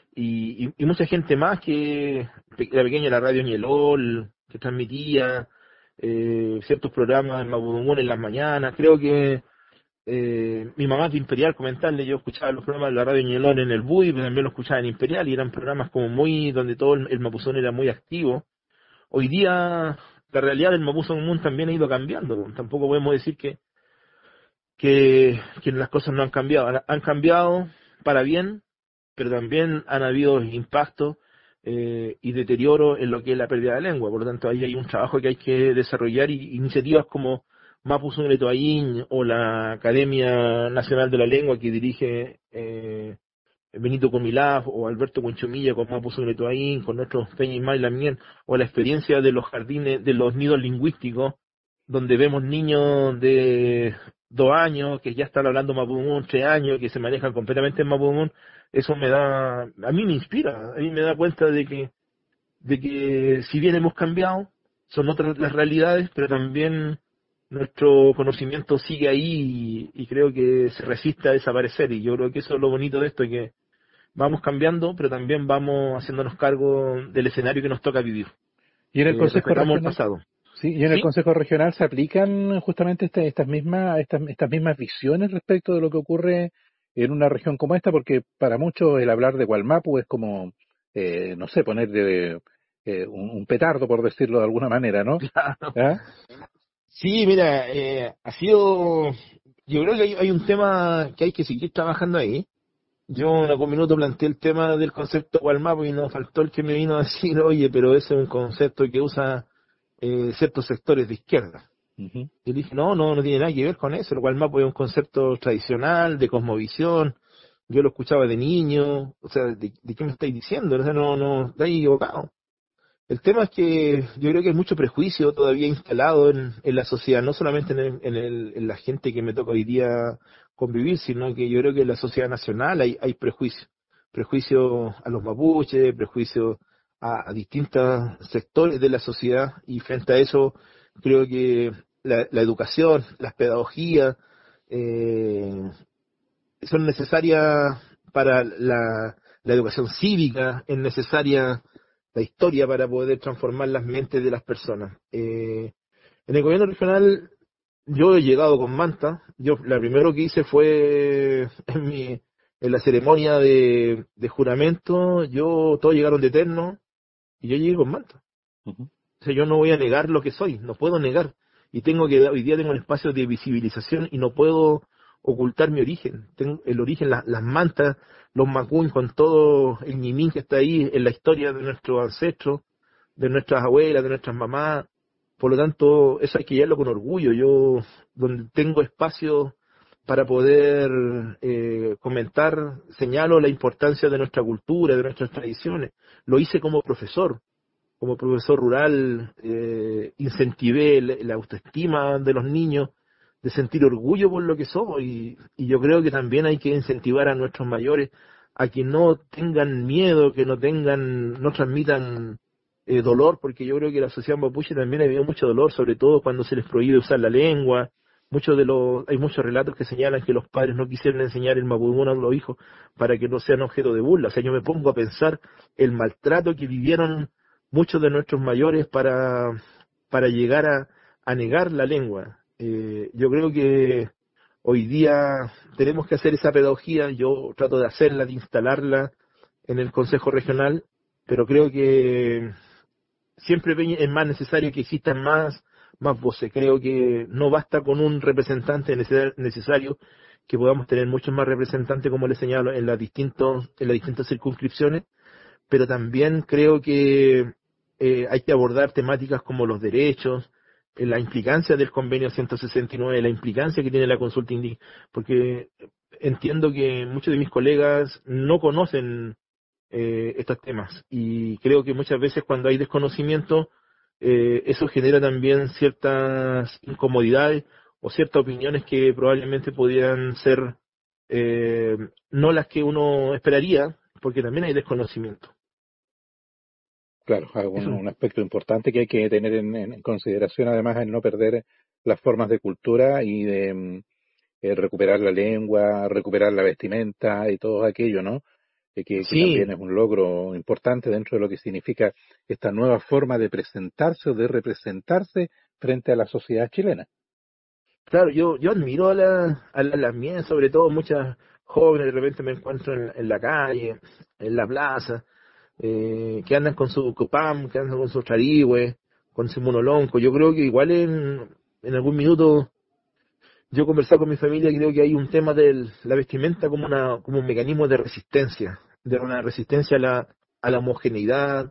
y mucha gente más que era pequeña, la radio Ñelol, que transmitía ciertos programas en Mapudungun en las mañanas. Creo que mi mamá es de Imperial, comentarle, yo escuchaba los programas de la radio Ñelol en el BUI, pero también lo escuchaba en Imperial, y eran programas como donde todo el mapuzón era muy activo. Hoy día la realidad del mapuzón también ha ido cambiando. Tampoco podemos decir que las cosas no han cambiado. Han cambiado para bien, pero también han habido impactos y deterioro en lo que es la pérdida de lengua. Por lo tanto, ahí hay un trabajo que hay que desarrollar, y iniciativas como Mapuzún Letoaín o la Academia Nacional de la Lengua que dirige Benito Comilaf, o Alberto Conchumilla con Mapuzún Letoaín, con nuestros Peña y Lamien, o la experiencia de los jardines, de los nidos lingüísticos, donde vemos niños de 2 años que ya están hablando mapudungun, 3 años, que se manejan completamente en mapudungun. Eso a mí me inspira, a mí me da cuenta de que si bien hemos cambiado, son otras las realidades, pero también nuestro conocimiento sigue ahí, y creo que se resiste a desaparecer. Y yo creo que eso es lo bonito de esto, que vamos cambiando, pero también vamos haciéndonos cargo del escenario que nos toca vivir. Y en el Consejo Respetamos el Regional, pasado. sí, y en el ¿Sí? Consejo Regional se aplican justamente estas mismas visiones respecto de lo que ocurre en una región como esta, porque para muchos el hablar de Gualmapu es como, no sé, ponerle un petardo, por decirlo de alguna manera, ¿no? Claro. ¿Ah? Sí, mira, yo creo que hay un tema que hay que seguir trabajando ahí. Yo en algún minuto planteé el tema del concepto Walmap, y nos faltó el que me vino a decir, oye, pero ese es un concepto que usa ciertos sectores de izquierda. Ujú. Y dije, no tiene nada que ver con eso. El Walmap es un concepto tradicional, de cosmovisión, yo lo escuchaba de niño, o sea, ¿de qué me estáis diciendo? O sea, no, estáis equivocado. El tema es que yo creo que hay mucho prejuicio todavía instalado en la sociedad, no solamente en la gente que me toca hoy día convivir, sino que yo creo que en la sociedad nacional hay prejuicio. Prejuicio a los mapuches, prejuicio a distintos sectores de la sociedad, y frente a eso creo que la educación, las pedagogías, eh, son necesarias para la educación cívica, es necesaria la historia para poder transformar las mentes de las personas. En el gobierno regional yo he llegado con manta. Yo la primero que hice fue en la ceremonia de juramento. Todos llegaron de terno y yo llegué con manta. Ujú. O sea, yo no voy a negar lo que soy, no puedo negar. Y hoy día tengo un espacio de visibilización y no puedo ocultar mi origen. Tengo el origen, las mantas, los macuñ con todo el ñimín que está ahí en la historia de nuestros ancestros, de nuestras abuelas, de nuestras mamás. Por lo tanto, eso hay que llevarlo con orgullo. Yo, donde tengo espacio para poder comentar, señalo la importancia de nuestra cultura, de nuestras tradiciones. Lo hice como profesor rural, incentivé la autoestima de los niños, de sentir orgullo por lo que somos, y yo creo que también hay que incentivar a nuestros mayores a que no tengan miedo, que no transmitan dolor, porque yo creo que la sociedad mapuche también ha habido mucho dolor, sobre todo cuando se les prohíbe usar la lengua. Hay muchos relatos que señalan que los padres no quisieron enseñar el mapudungun a los hijos para que no sean objeto de burla. O sea, yo me pongo a pensar el maltrato que vivieron muchos de nuestros mayores para llegar a negar la lengua. Yo creo que hoy día tenemos que hacer esa pedagogía. Yo trato de hacerla, de instalarla en el Consejo Regional, pero creo que siempre es más necesario que existan más voces. Creo que no basta con un representante, necesario que podamos tener muchos más representantes, como les señalo, en las distintas circunscripciones, pero también creo que hay que abordar temáticas como los derechos, la implicancia del convenio 169, la implicancia que tiene la consulta indígena, porque entiendo que muchos de mis colegas no conocen estos temas, y creo que muchas veces cuando hay desconocimiento, eso genera también ciertas incomodidades o ciertas opiniones que probablemente pudieran ser eh, no las que uno esperaría, porque también hay desconocimiento. Claro, Eso. un aspecto importante que hay que tener en consideración, además, es no perder las formas de cultura y de recuperar la lengua, recuperar la vestimenta y todo aquello, ¿no? Que también Sí, es un logro importante dentro de lo que significa esta nueva forma de presentarse o de representarse frente a la sociedad chilena. claro, yo admiro a las mías, sobre todo muchas jóvenes, de repente me encuentro en la calle, en la plaza, que andan con su copam, que andan con su charigüe, con su monolonco. Yo creo que igual en algún minuto yo he conversado con mi familia y creo que hay un tema de la vestimenta como un mecanismo de una resistencia a la homogeneidad,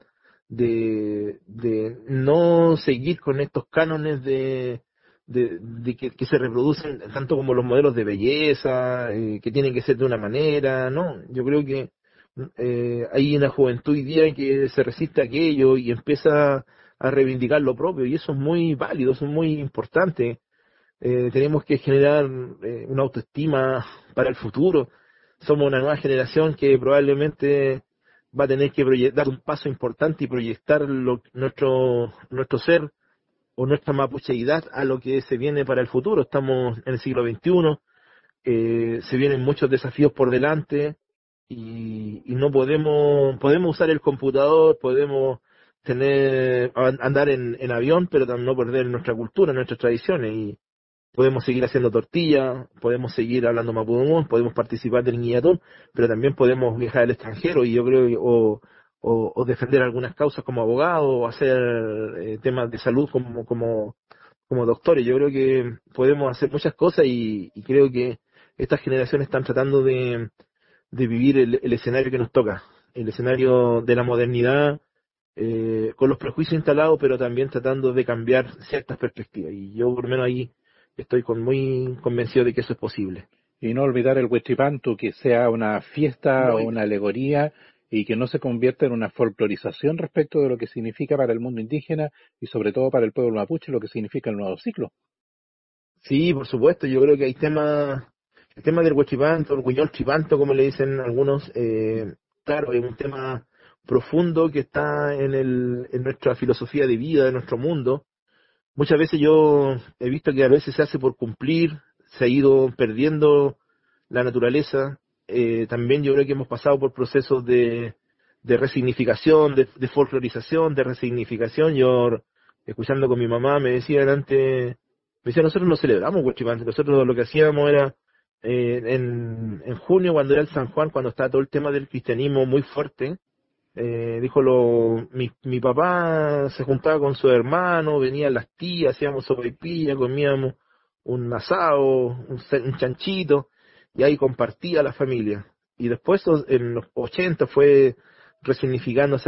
de no seguir con estos cánones de que se reproducen tanto como los modelos de belleza, que tienen que ser de una manera, ¿no? Yo creo que hay una juventud hoy día que se resiste a aquello y empieza a reivindicar lo propio, y eso es muy válido, eso es muy importante. Tenemos que generar una autoestima para el futuro. Somos una nueva generación que probablemente va a tener que dar un paso importante y proyectar nuestro ser o nuestra mapucheidad a lo que se viene para el futuro. Estamos en el siglo XXI, se vienen muchos desafíos por delante, y no podemos usar el computador, podemos andar en avión, pero también no perder nuestra cultura, nuestras tradiciones. Y podemos seguir haciendo tortillas, podemos seguir hablando mapudungun, podemos participar del guillatón, pero también podemos viajar al extranjero, y yo creo o defender algunas causas como abogado, o hacer temas de salud como doctores. Yo creo que podemos hacer muchas cosas, y creo que estas generaciones están tratando de vivir el escenario que nos toca, el escenario de la modernidad, con los prejuicios instalados, pero también tratando de cambiar ciertas perspectivas. Y yo por lo menos ahí estoy muy convencido de que eso es posible. Y no olvidar el Huichipantu, que sea una fiesta No, o una alegoría y que no se convierta en una folclorización respecto de lo que significa para el mundo indígena y sobre todo para el pueblo mapuche lo que significa el nuevo ciclo. sí, por supuesto, yo creo que hay temas, el tema del huachipanto, el guiñol chipanto, como le dicen algunos, claro, es un tema profundo que está en nuestra filosofía de vida, de nuestro mundo. Muchas veces yo he visto que a veces se hace por cumplir, se ha ido perdiendo la naturaleza. También yo creo que hemos pasado por procesos de resignificación, de folclorización, de resignificación. Yo, escuchando con mi mamá, me decían antes, me decía, nosotros no celebramos Huachipante, nosotros lo que hacíamos era, en junio, cuando era el San Juan, cuando estaba todo el tema del cristianismo muy fuerte, dijo mi papá se juntaba con su hermano, venían las tías, hacíamos sopaipilla, comíamos un asado, un chanchito, y ahí compartía la familia. Y después en los 80 fue resignificándose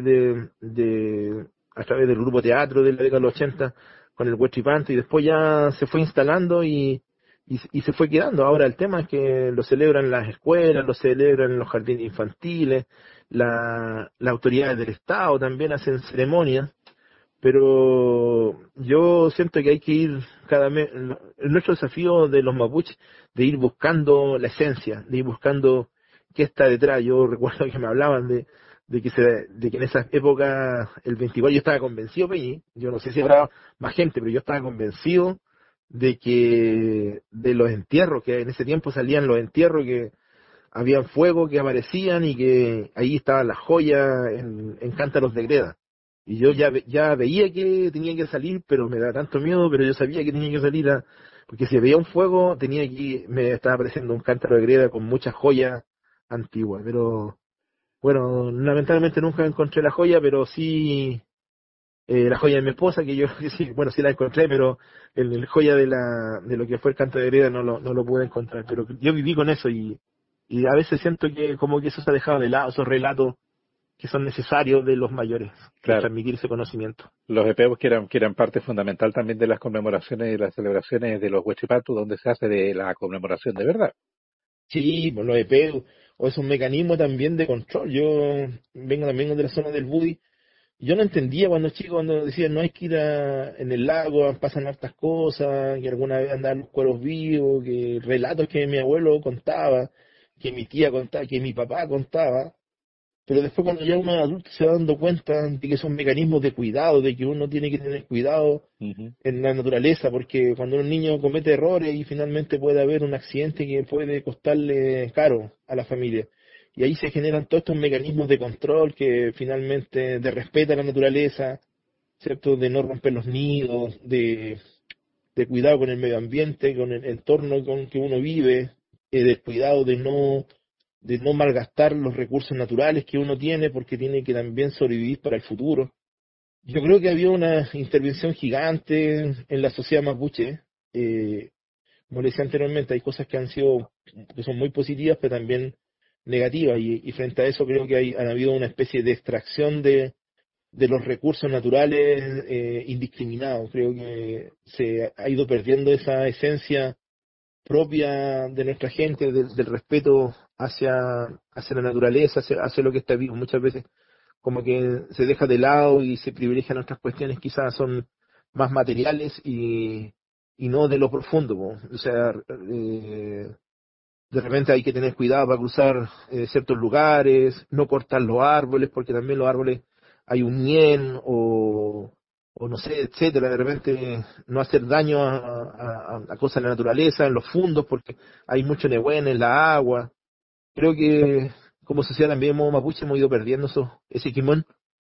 a través del grupo teatro de la década de los 80 con el Huechipante, y después ya se fue instalando y se fue quedando. Ahora el tema es que lo celebran en las escuelas, lo celebran en los jardines infantiles, las autoridades del Estado también hacen ceremonias, pero yo siento que hay que ir cada mes, nuestro desafío de los mapuches, de ir buscando la esencia, de ir buscando qué está detrás. Yo recuerdo que me hablaban de que en esa época, el 24, yo estaba convencido, Peñi, yo no sé si habrá más gente, pero yo estaba convencido de que de los entierros, que en ese tiempo salían los entierros, que habían fuegos que aparecían y que ahí estaban las joyas en cántaros de greda. Y yo ya veía que tenía que salir, pero me da tanto miedo, pero yo sabía que tenía que salir porque si veía un fuego, me estaba apareciendo un cántaro de greda con muchas joyas antiguas. Pero bueno, lamentablemente nunca encontré la joya, pero sí, la joya de mi esposa, que yo sí, bueno, sí la encontré, pero el joya de lo que fue el canto de greda no lo pude encontrar. Pero yo viví con eso y a veces siento que como que eso se ha dejado de lado, esos relatos que son necesarios de los mayores, de Claro, transmitir ese conocimiento. los epeos que eran parte fundamental también de las conmemoraciones y las celebraciones de los Huichipantu, donde se hace de la conmemoración de verdad. Sí, pues los EPEU, o es un mecanismo también de control. Yo vengo también de la zona del Budi. Yo no entendía cuando chico, cuando decían no hay que ir en el lago, pasan hartas cosas, que alguna vez andaban los cueros vivos, que relatos que mi abuelo contaba, que mi tía contaba, que mi papá contaba. Pero después cuando ya uno es adulto se va dando cuenta de que son mecanismos de cuidado, de que uno tiene que tener cuidado Ujú. en la naturaleza, porque cuando un niño comete errores y finalmente puede haber un accidente que puede costarle caro a la familia. Y ahí se generan todos estos mecanismos de control que finalmente de respeto a la naturaleza, ¿cierto? De no romper los nidos, de cuidado con el medio ambiente, con el entorno con que uno vive, del cuidado de no malgastar los recursos naturales que uno tiene porque tiene que también sobrevivir para el futuro. Yo creo que había una intervención gigante en la sociedad mapuche. Eh, Como le decía anteriormente, hay cosas que son muy positivas, pero también negativas. Y frente a eso creo que han habido una especie de extracción de los recursos naturales indiscriminados. Creo que se ha ido perdiendo esa esencia propia de nuestra gente, del respeto hacia la naturaleza, hacia lo que está vivo. Muchas veces como que se deja de lado y se privilegian otras cuestiones, quizás son más materiales y no de lo profundo, po. O sea, de repente hay que tener cuidado para cruzar ciertos lugares, no cortar los árboles, porque también los árboles hay un ñen o no sé, etcétera. De repente no hacer daño a cosas de la naturaleza, en los fundos, porque hay mucho nehuen en la agua. Creo que como sociedad también como mapuche hemos ido perdiendo ese quimón,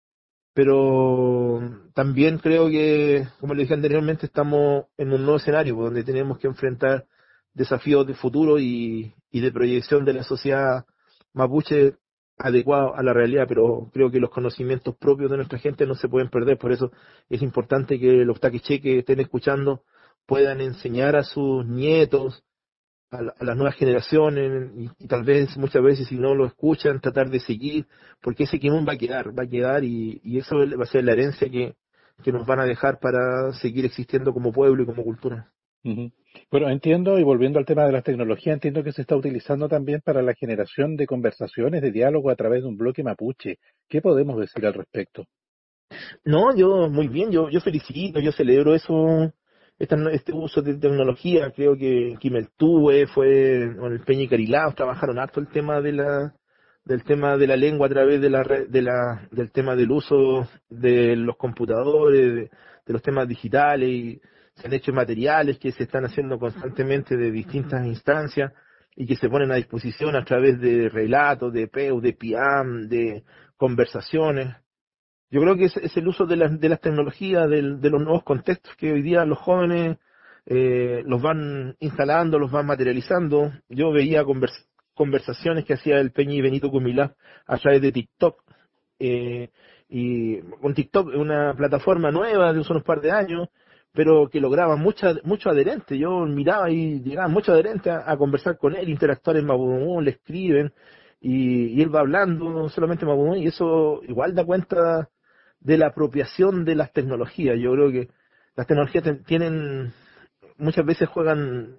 pero también creo que, como le dije anteriormente, estamos en un nuevo escenario pues, donde tenemos que enfrentar desafíos de futuro y de proyección de la sociedad mapuche adecuado a la realidad, pero creo que los conocimientos propios de nuestra gente no se pueden perder, por eso es importante que los taquiché que estén escuchando puedan enseñar a sus nietos, a las nuevas generaciones y tal vez muchas veces si no lo escuchan tratar de seguir porque ese Kimon va a quedar y eso va a ser la herencia que nos van a dejar para seguir existiendo como pueblo y como cultura. Ujú. Bueno, entiendo, y volviendo al tema de las tecnologías, entiendo que se está utilizando también para la generación de conversaciones, de diálogo a través de un bloque mapuche. ¿Qué podemos decir al respecto? No, yo muy bien, yo felicito, yo celebro eso, este uso de tecnología. Creo que Kimeltue fue, con el Peña y Carilao trabajaron harto el tema del tema de la lengua a través de del tema del uso de los computadores, de los temas digitales, y se han hecho materiales que se están haciendo constantemente de distintas instancias y que se ponen a disposición a través de relatos, de PEU, de PIAM, de conversaciones. Yo creo que es el uso de de las tecnologías, de los nuevos contextos que hoy día los jóvenes los van instalando, los van materializando. Yo veía conversaciones que hacía el Peñi Benito Cumilá a través de TikTok. eh, y con TikTok es una plataforma nueva de hace unos par de años, pero que lograba mucho adherente. Yo miraba y llegaban muchos adherentes a conversar con él, interactuar en Mapudungun, le escriben, y él va hablando solamente en Mapudungun, y eso igual da cuenta de la apropiación de las tecnologías. Yo creo que las tecnologías tienen, muchas veces juegan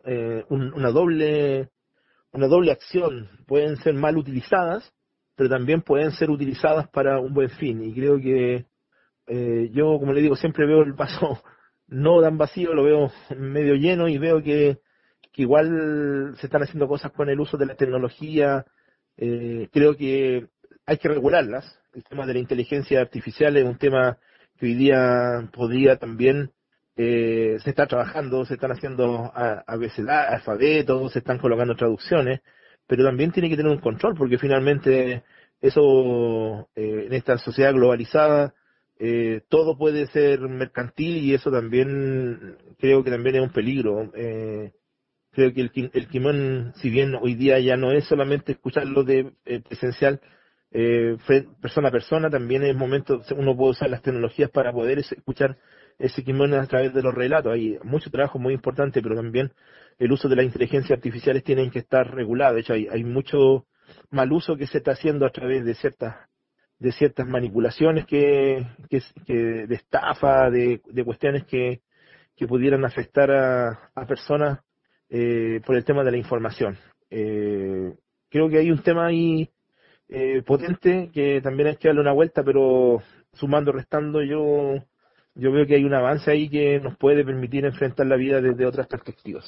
una doble acción. Pueden ser mal utilizadas, pero también pueden ser utilizadas para un buen fin. Y creo que yo, como le digo, siempre veo el vaso no tan vacío, lo veo medio lleno, y veo que igual se están haciendo cosas con el uso de la tecnología. Creo que hay que regularlas. El tema de la inteligencia artificial es un tema que hoy día podría también, se está trabajando, se están haciendo alfabetos, se están colocando traducciones, pero también tiene que tener un control, porque finalmente eso, en esta sociedad globalizada, todo puede ser mercantil, y eso también creo que también es un peligro. Creo que el Kimón, si bien hoy día ya no es solamente escucharlo de presencial, persona a persona, también es momento, uno puede usar las tecnologías para poder escuchar ese Kimón a través de los relatos. Hay mucho trabajo muy importante, pero también el uso de las inteligencias artificiales tienen que estar regulado. De hecho, hay mucho mal uso que se está haciendo a través de ciertas manipulaciones que de estafa, de cuestiones que pudieran afectar a personas por el tema de la información. Eh, Creo que hay un tema ahí potente que también hay que darle una vuelta, pero sumando, restando, yo veo que hay un avance ahí que nos puede permitir enfrentar la vida desde otras perspectivas.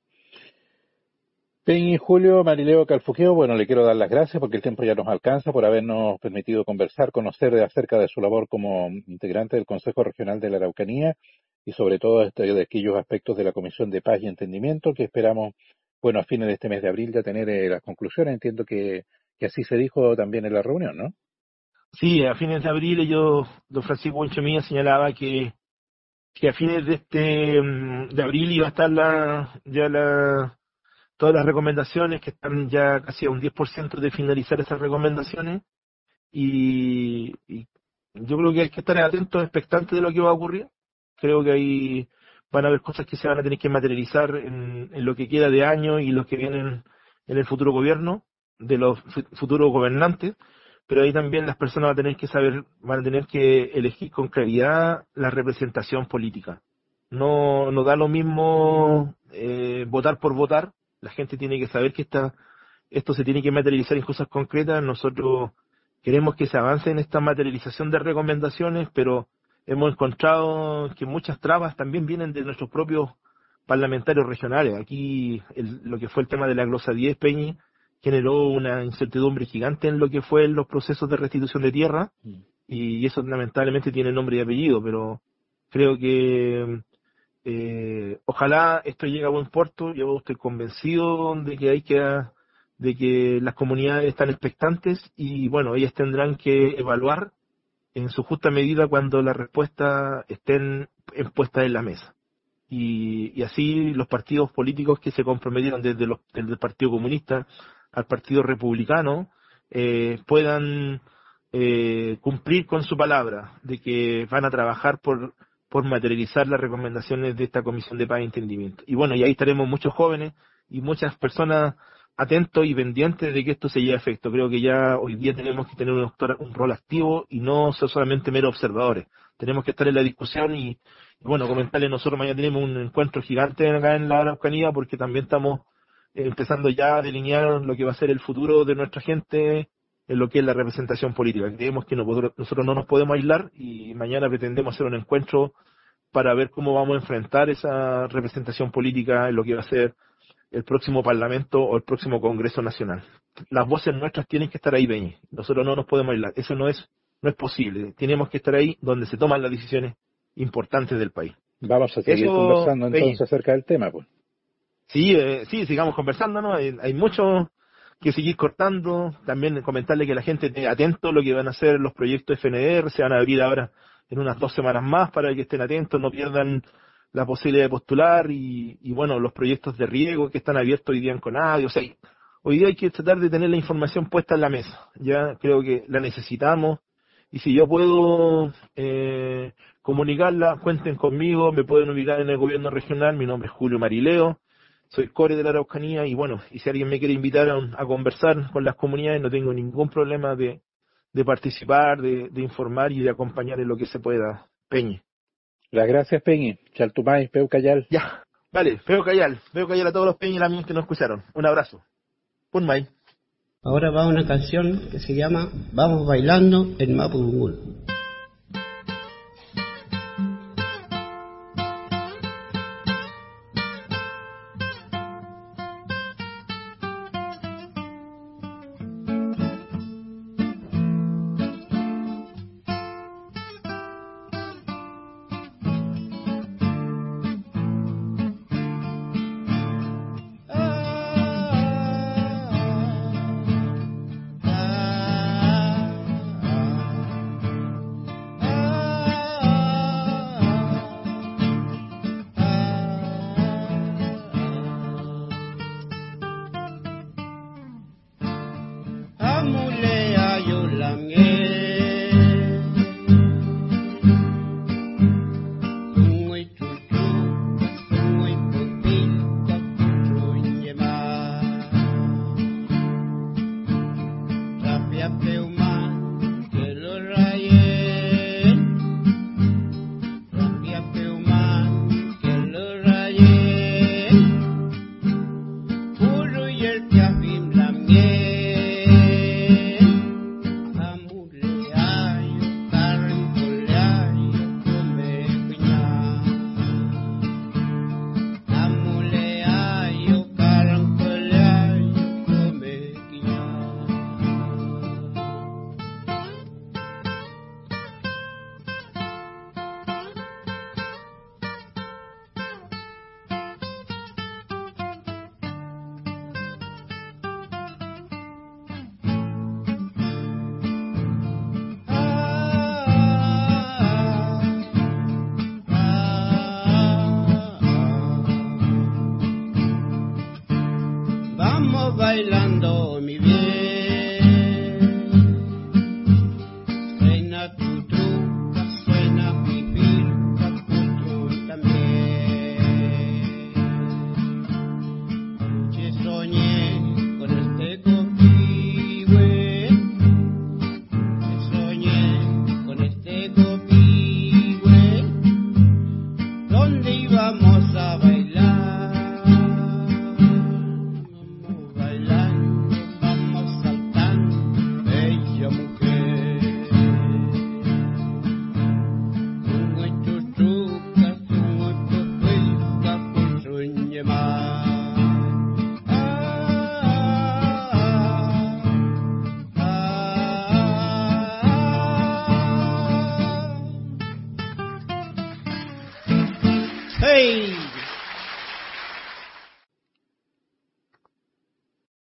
Peñi Julio Marileo Calfuqueo, bueno, le quiero dar las gracias porque el tiempo ya nos alcanza, por habernos permitido conversar, conocer acerca de su labor como integrante del Consejo Regional de la Araucanía, y sobre todo de aquellos aspectos de la Comisión de Paz y Entendimiento que esperamos, bueno, a fines de este mes de abril ya tener las conclusiones. Entiendo que así se dijo también en la reunión, ¿no? Sí, a fines de abril don Francisco Buenchemilla señalaba que a fines de de abril iba a estar todas las recomendaciones, que están ya casi a un 10% de finalizar esas recomendaciones, y yo creo que hay que estar atentos, expectantes de lo que va a ocurrir. Creo que ahí van a haber cosas que se van a tener que materializar en lo que queda de año y los que vienen en el futuro gobierno, de los futuros gobernantes, pero ahí también las personas van a tener que saber, van a tener que elegir con claridad la representación política. No da lo mismo votar por votar. La gente tiene que saber que esto se tiene que materializar en cosas concretas. Nosotros queremos que se avance en esta materialización de recomendaciones, pero hemos encontrado que muchas trabas también vienen de nuestros propios parlamentarios regionales. Aquí lo que fue el tema de la glosa 10, Peñi, generó una incertidumbre gigante en lo que fue los procesos de restitución de tierra, y eso lamentablemente tiene nombre y apellido, pero creo que ojalá esto llegue a buen puerto. Yo estoy convencido de que las comunidades están expectantes, y bueno, ellas tendrán que evaluar en su justa medida cuando las respuestas estén puestas en la mesa. Y así los partidos políticos que se comprometieron desde el Partido Comunista al Partido Republicano puedan cumplir con su palabra de que van a trabajar por materializar las recomendaciones de esta Comisión de Paz y Entendimiento. Y bueno, y ahí estaremos muchos jóvenes y muchas personas atentos y pendientes de que esto se lleve a efecto. Creo que ya hoy día tenemos que tener un rol activo y no ser solamente meros observadores. tenemos que estar en la discusión y bueno, comentarles, nosotros mañana tenemos un encuentro gigante acá en la Araucanía porque también estamos empezando ya a delinear lo que va a ser el futuro de nuestra gente en lo que es la representación política. Creemos que nosotros no nos podemos aislar y mañana pretendemos hacer un encuentro para ver cómo vamos a enfrentar esa representación política en lo que va a ser el próximo Parlamento o el próximo Congreso Nacional. Las voces nuestras tienen que estar ahí, Peñi. Nosotros no nos podemos aislar. Eso no es posible. Tenemos que estar ahí donde se toman las decisiones importantes del país. Vamos a seguir conversando entonces acerca del tema, pues. Sí, sigamos conversando, ¿no? Hay mucho que seguir cortando. También comentarle que la gente esté atento a lo que van a hacer los proyectos FNR. Se van a abrir ahora en unas 2 semanas más para que estén atentos, no pierdan la posibilidad de postular y bueno, los proyectos de riego que están abiertos hoy día en CONADI. O sea, hoy día hay que tratar de tener la información puesta en la mesa. Ya creo que la necesitamos y si yo puedo comunicarla, cuenten conmigo, me pueden ubicar en el gobierno regional. Mi nombre es Julio Marileo, soy core de la Araucanía y bueno, y si alguien me quiere invitar a conversar con las comunidades, no tengo ningún problema de participar, de informar y de acompañar en lo que se pueda. Peñi. Las gracias, Peñi. Chaltumay, Peucayal. Ya, vale, Peucayal a todos los Peñi y amigos que nos escucharon. Un abrazo. Punmay. Ahora va una canción que se llama Vamos bailando en Mapudungún. Bailando mi bien, suena tu truca, suena mi filca, tu también. Yo soñé con este copihue, yo soñé con este copihue, donde íbamos a bailar. Hey!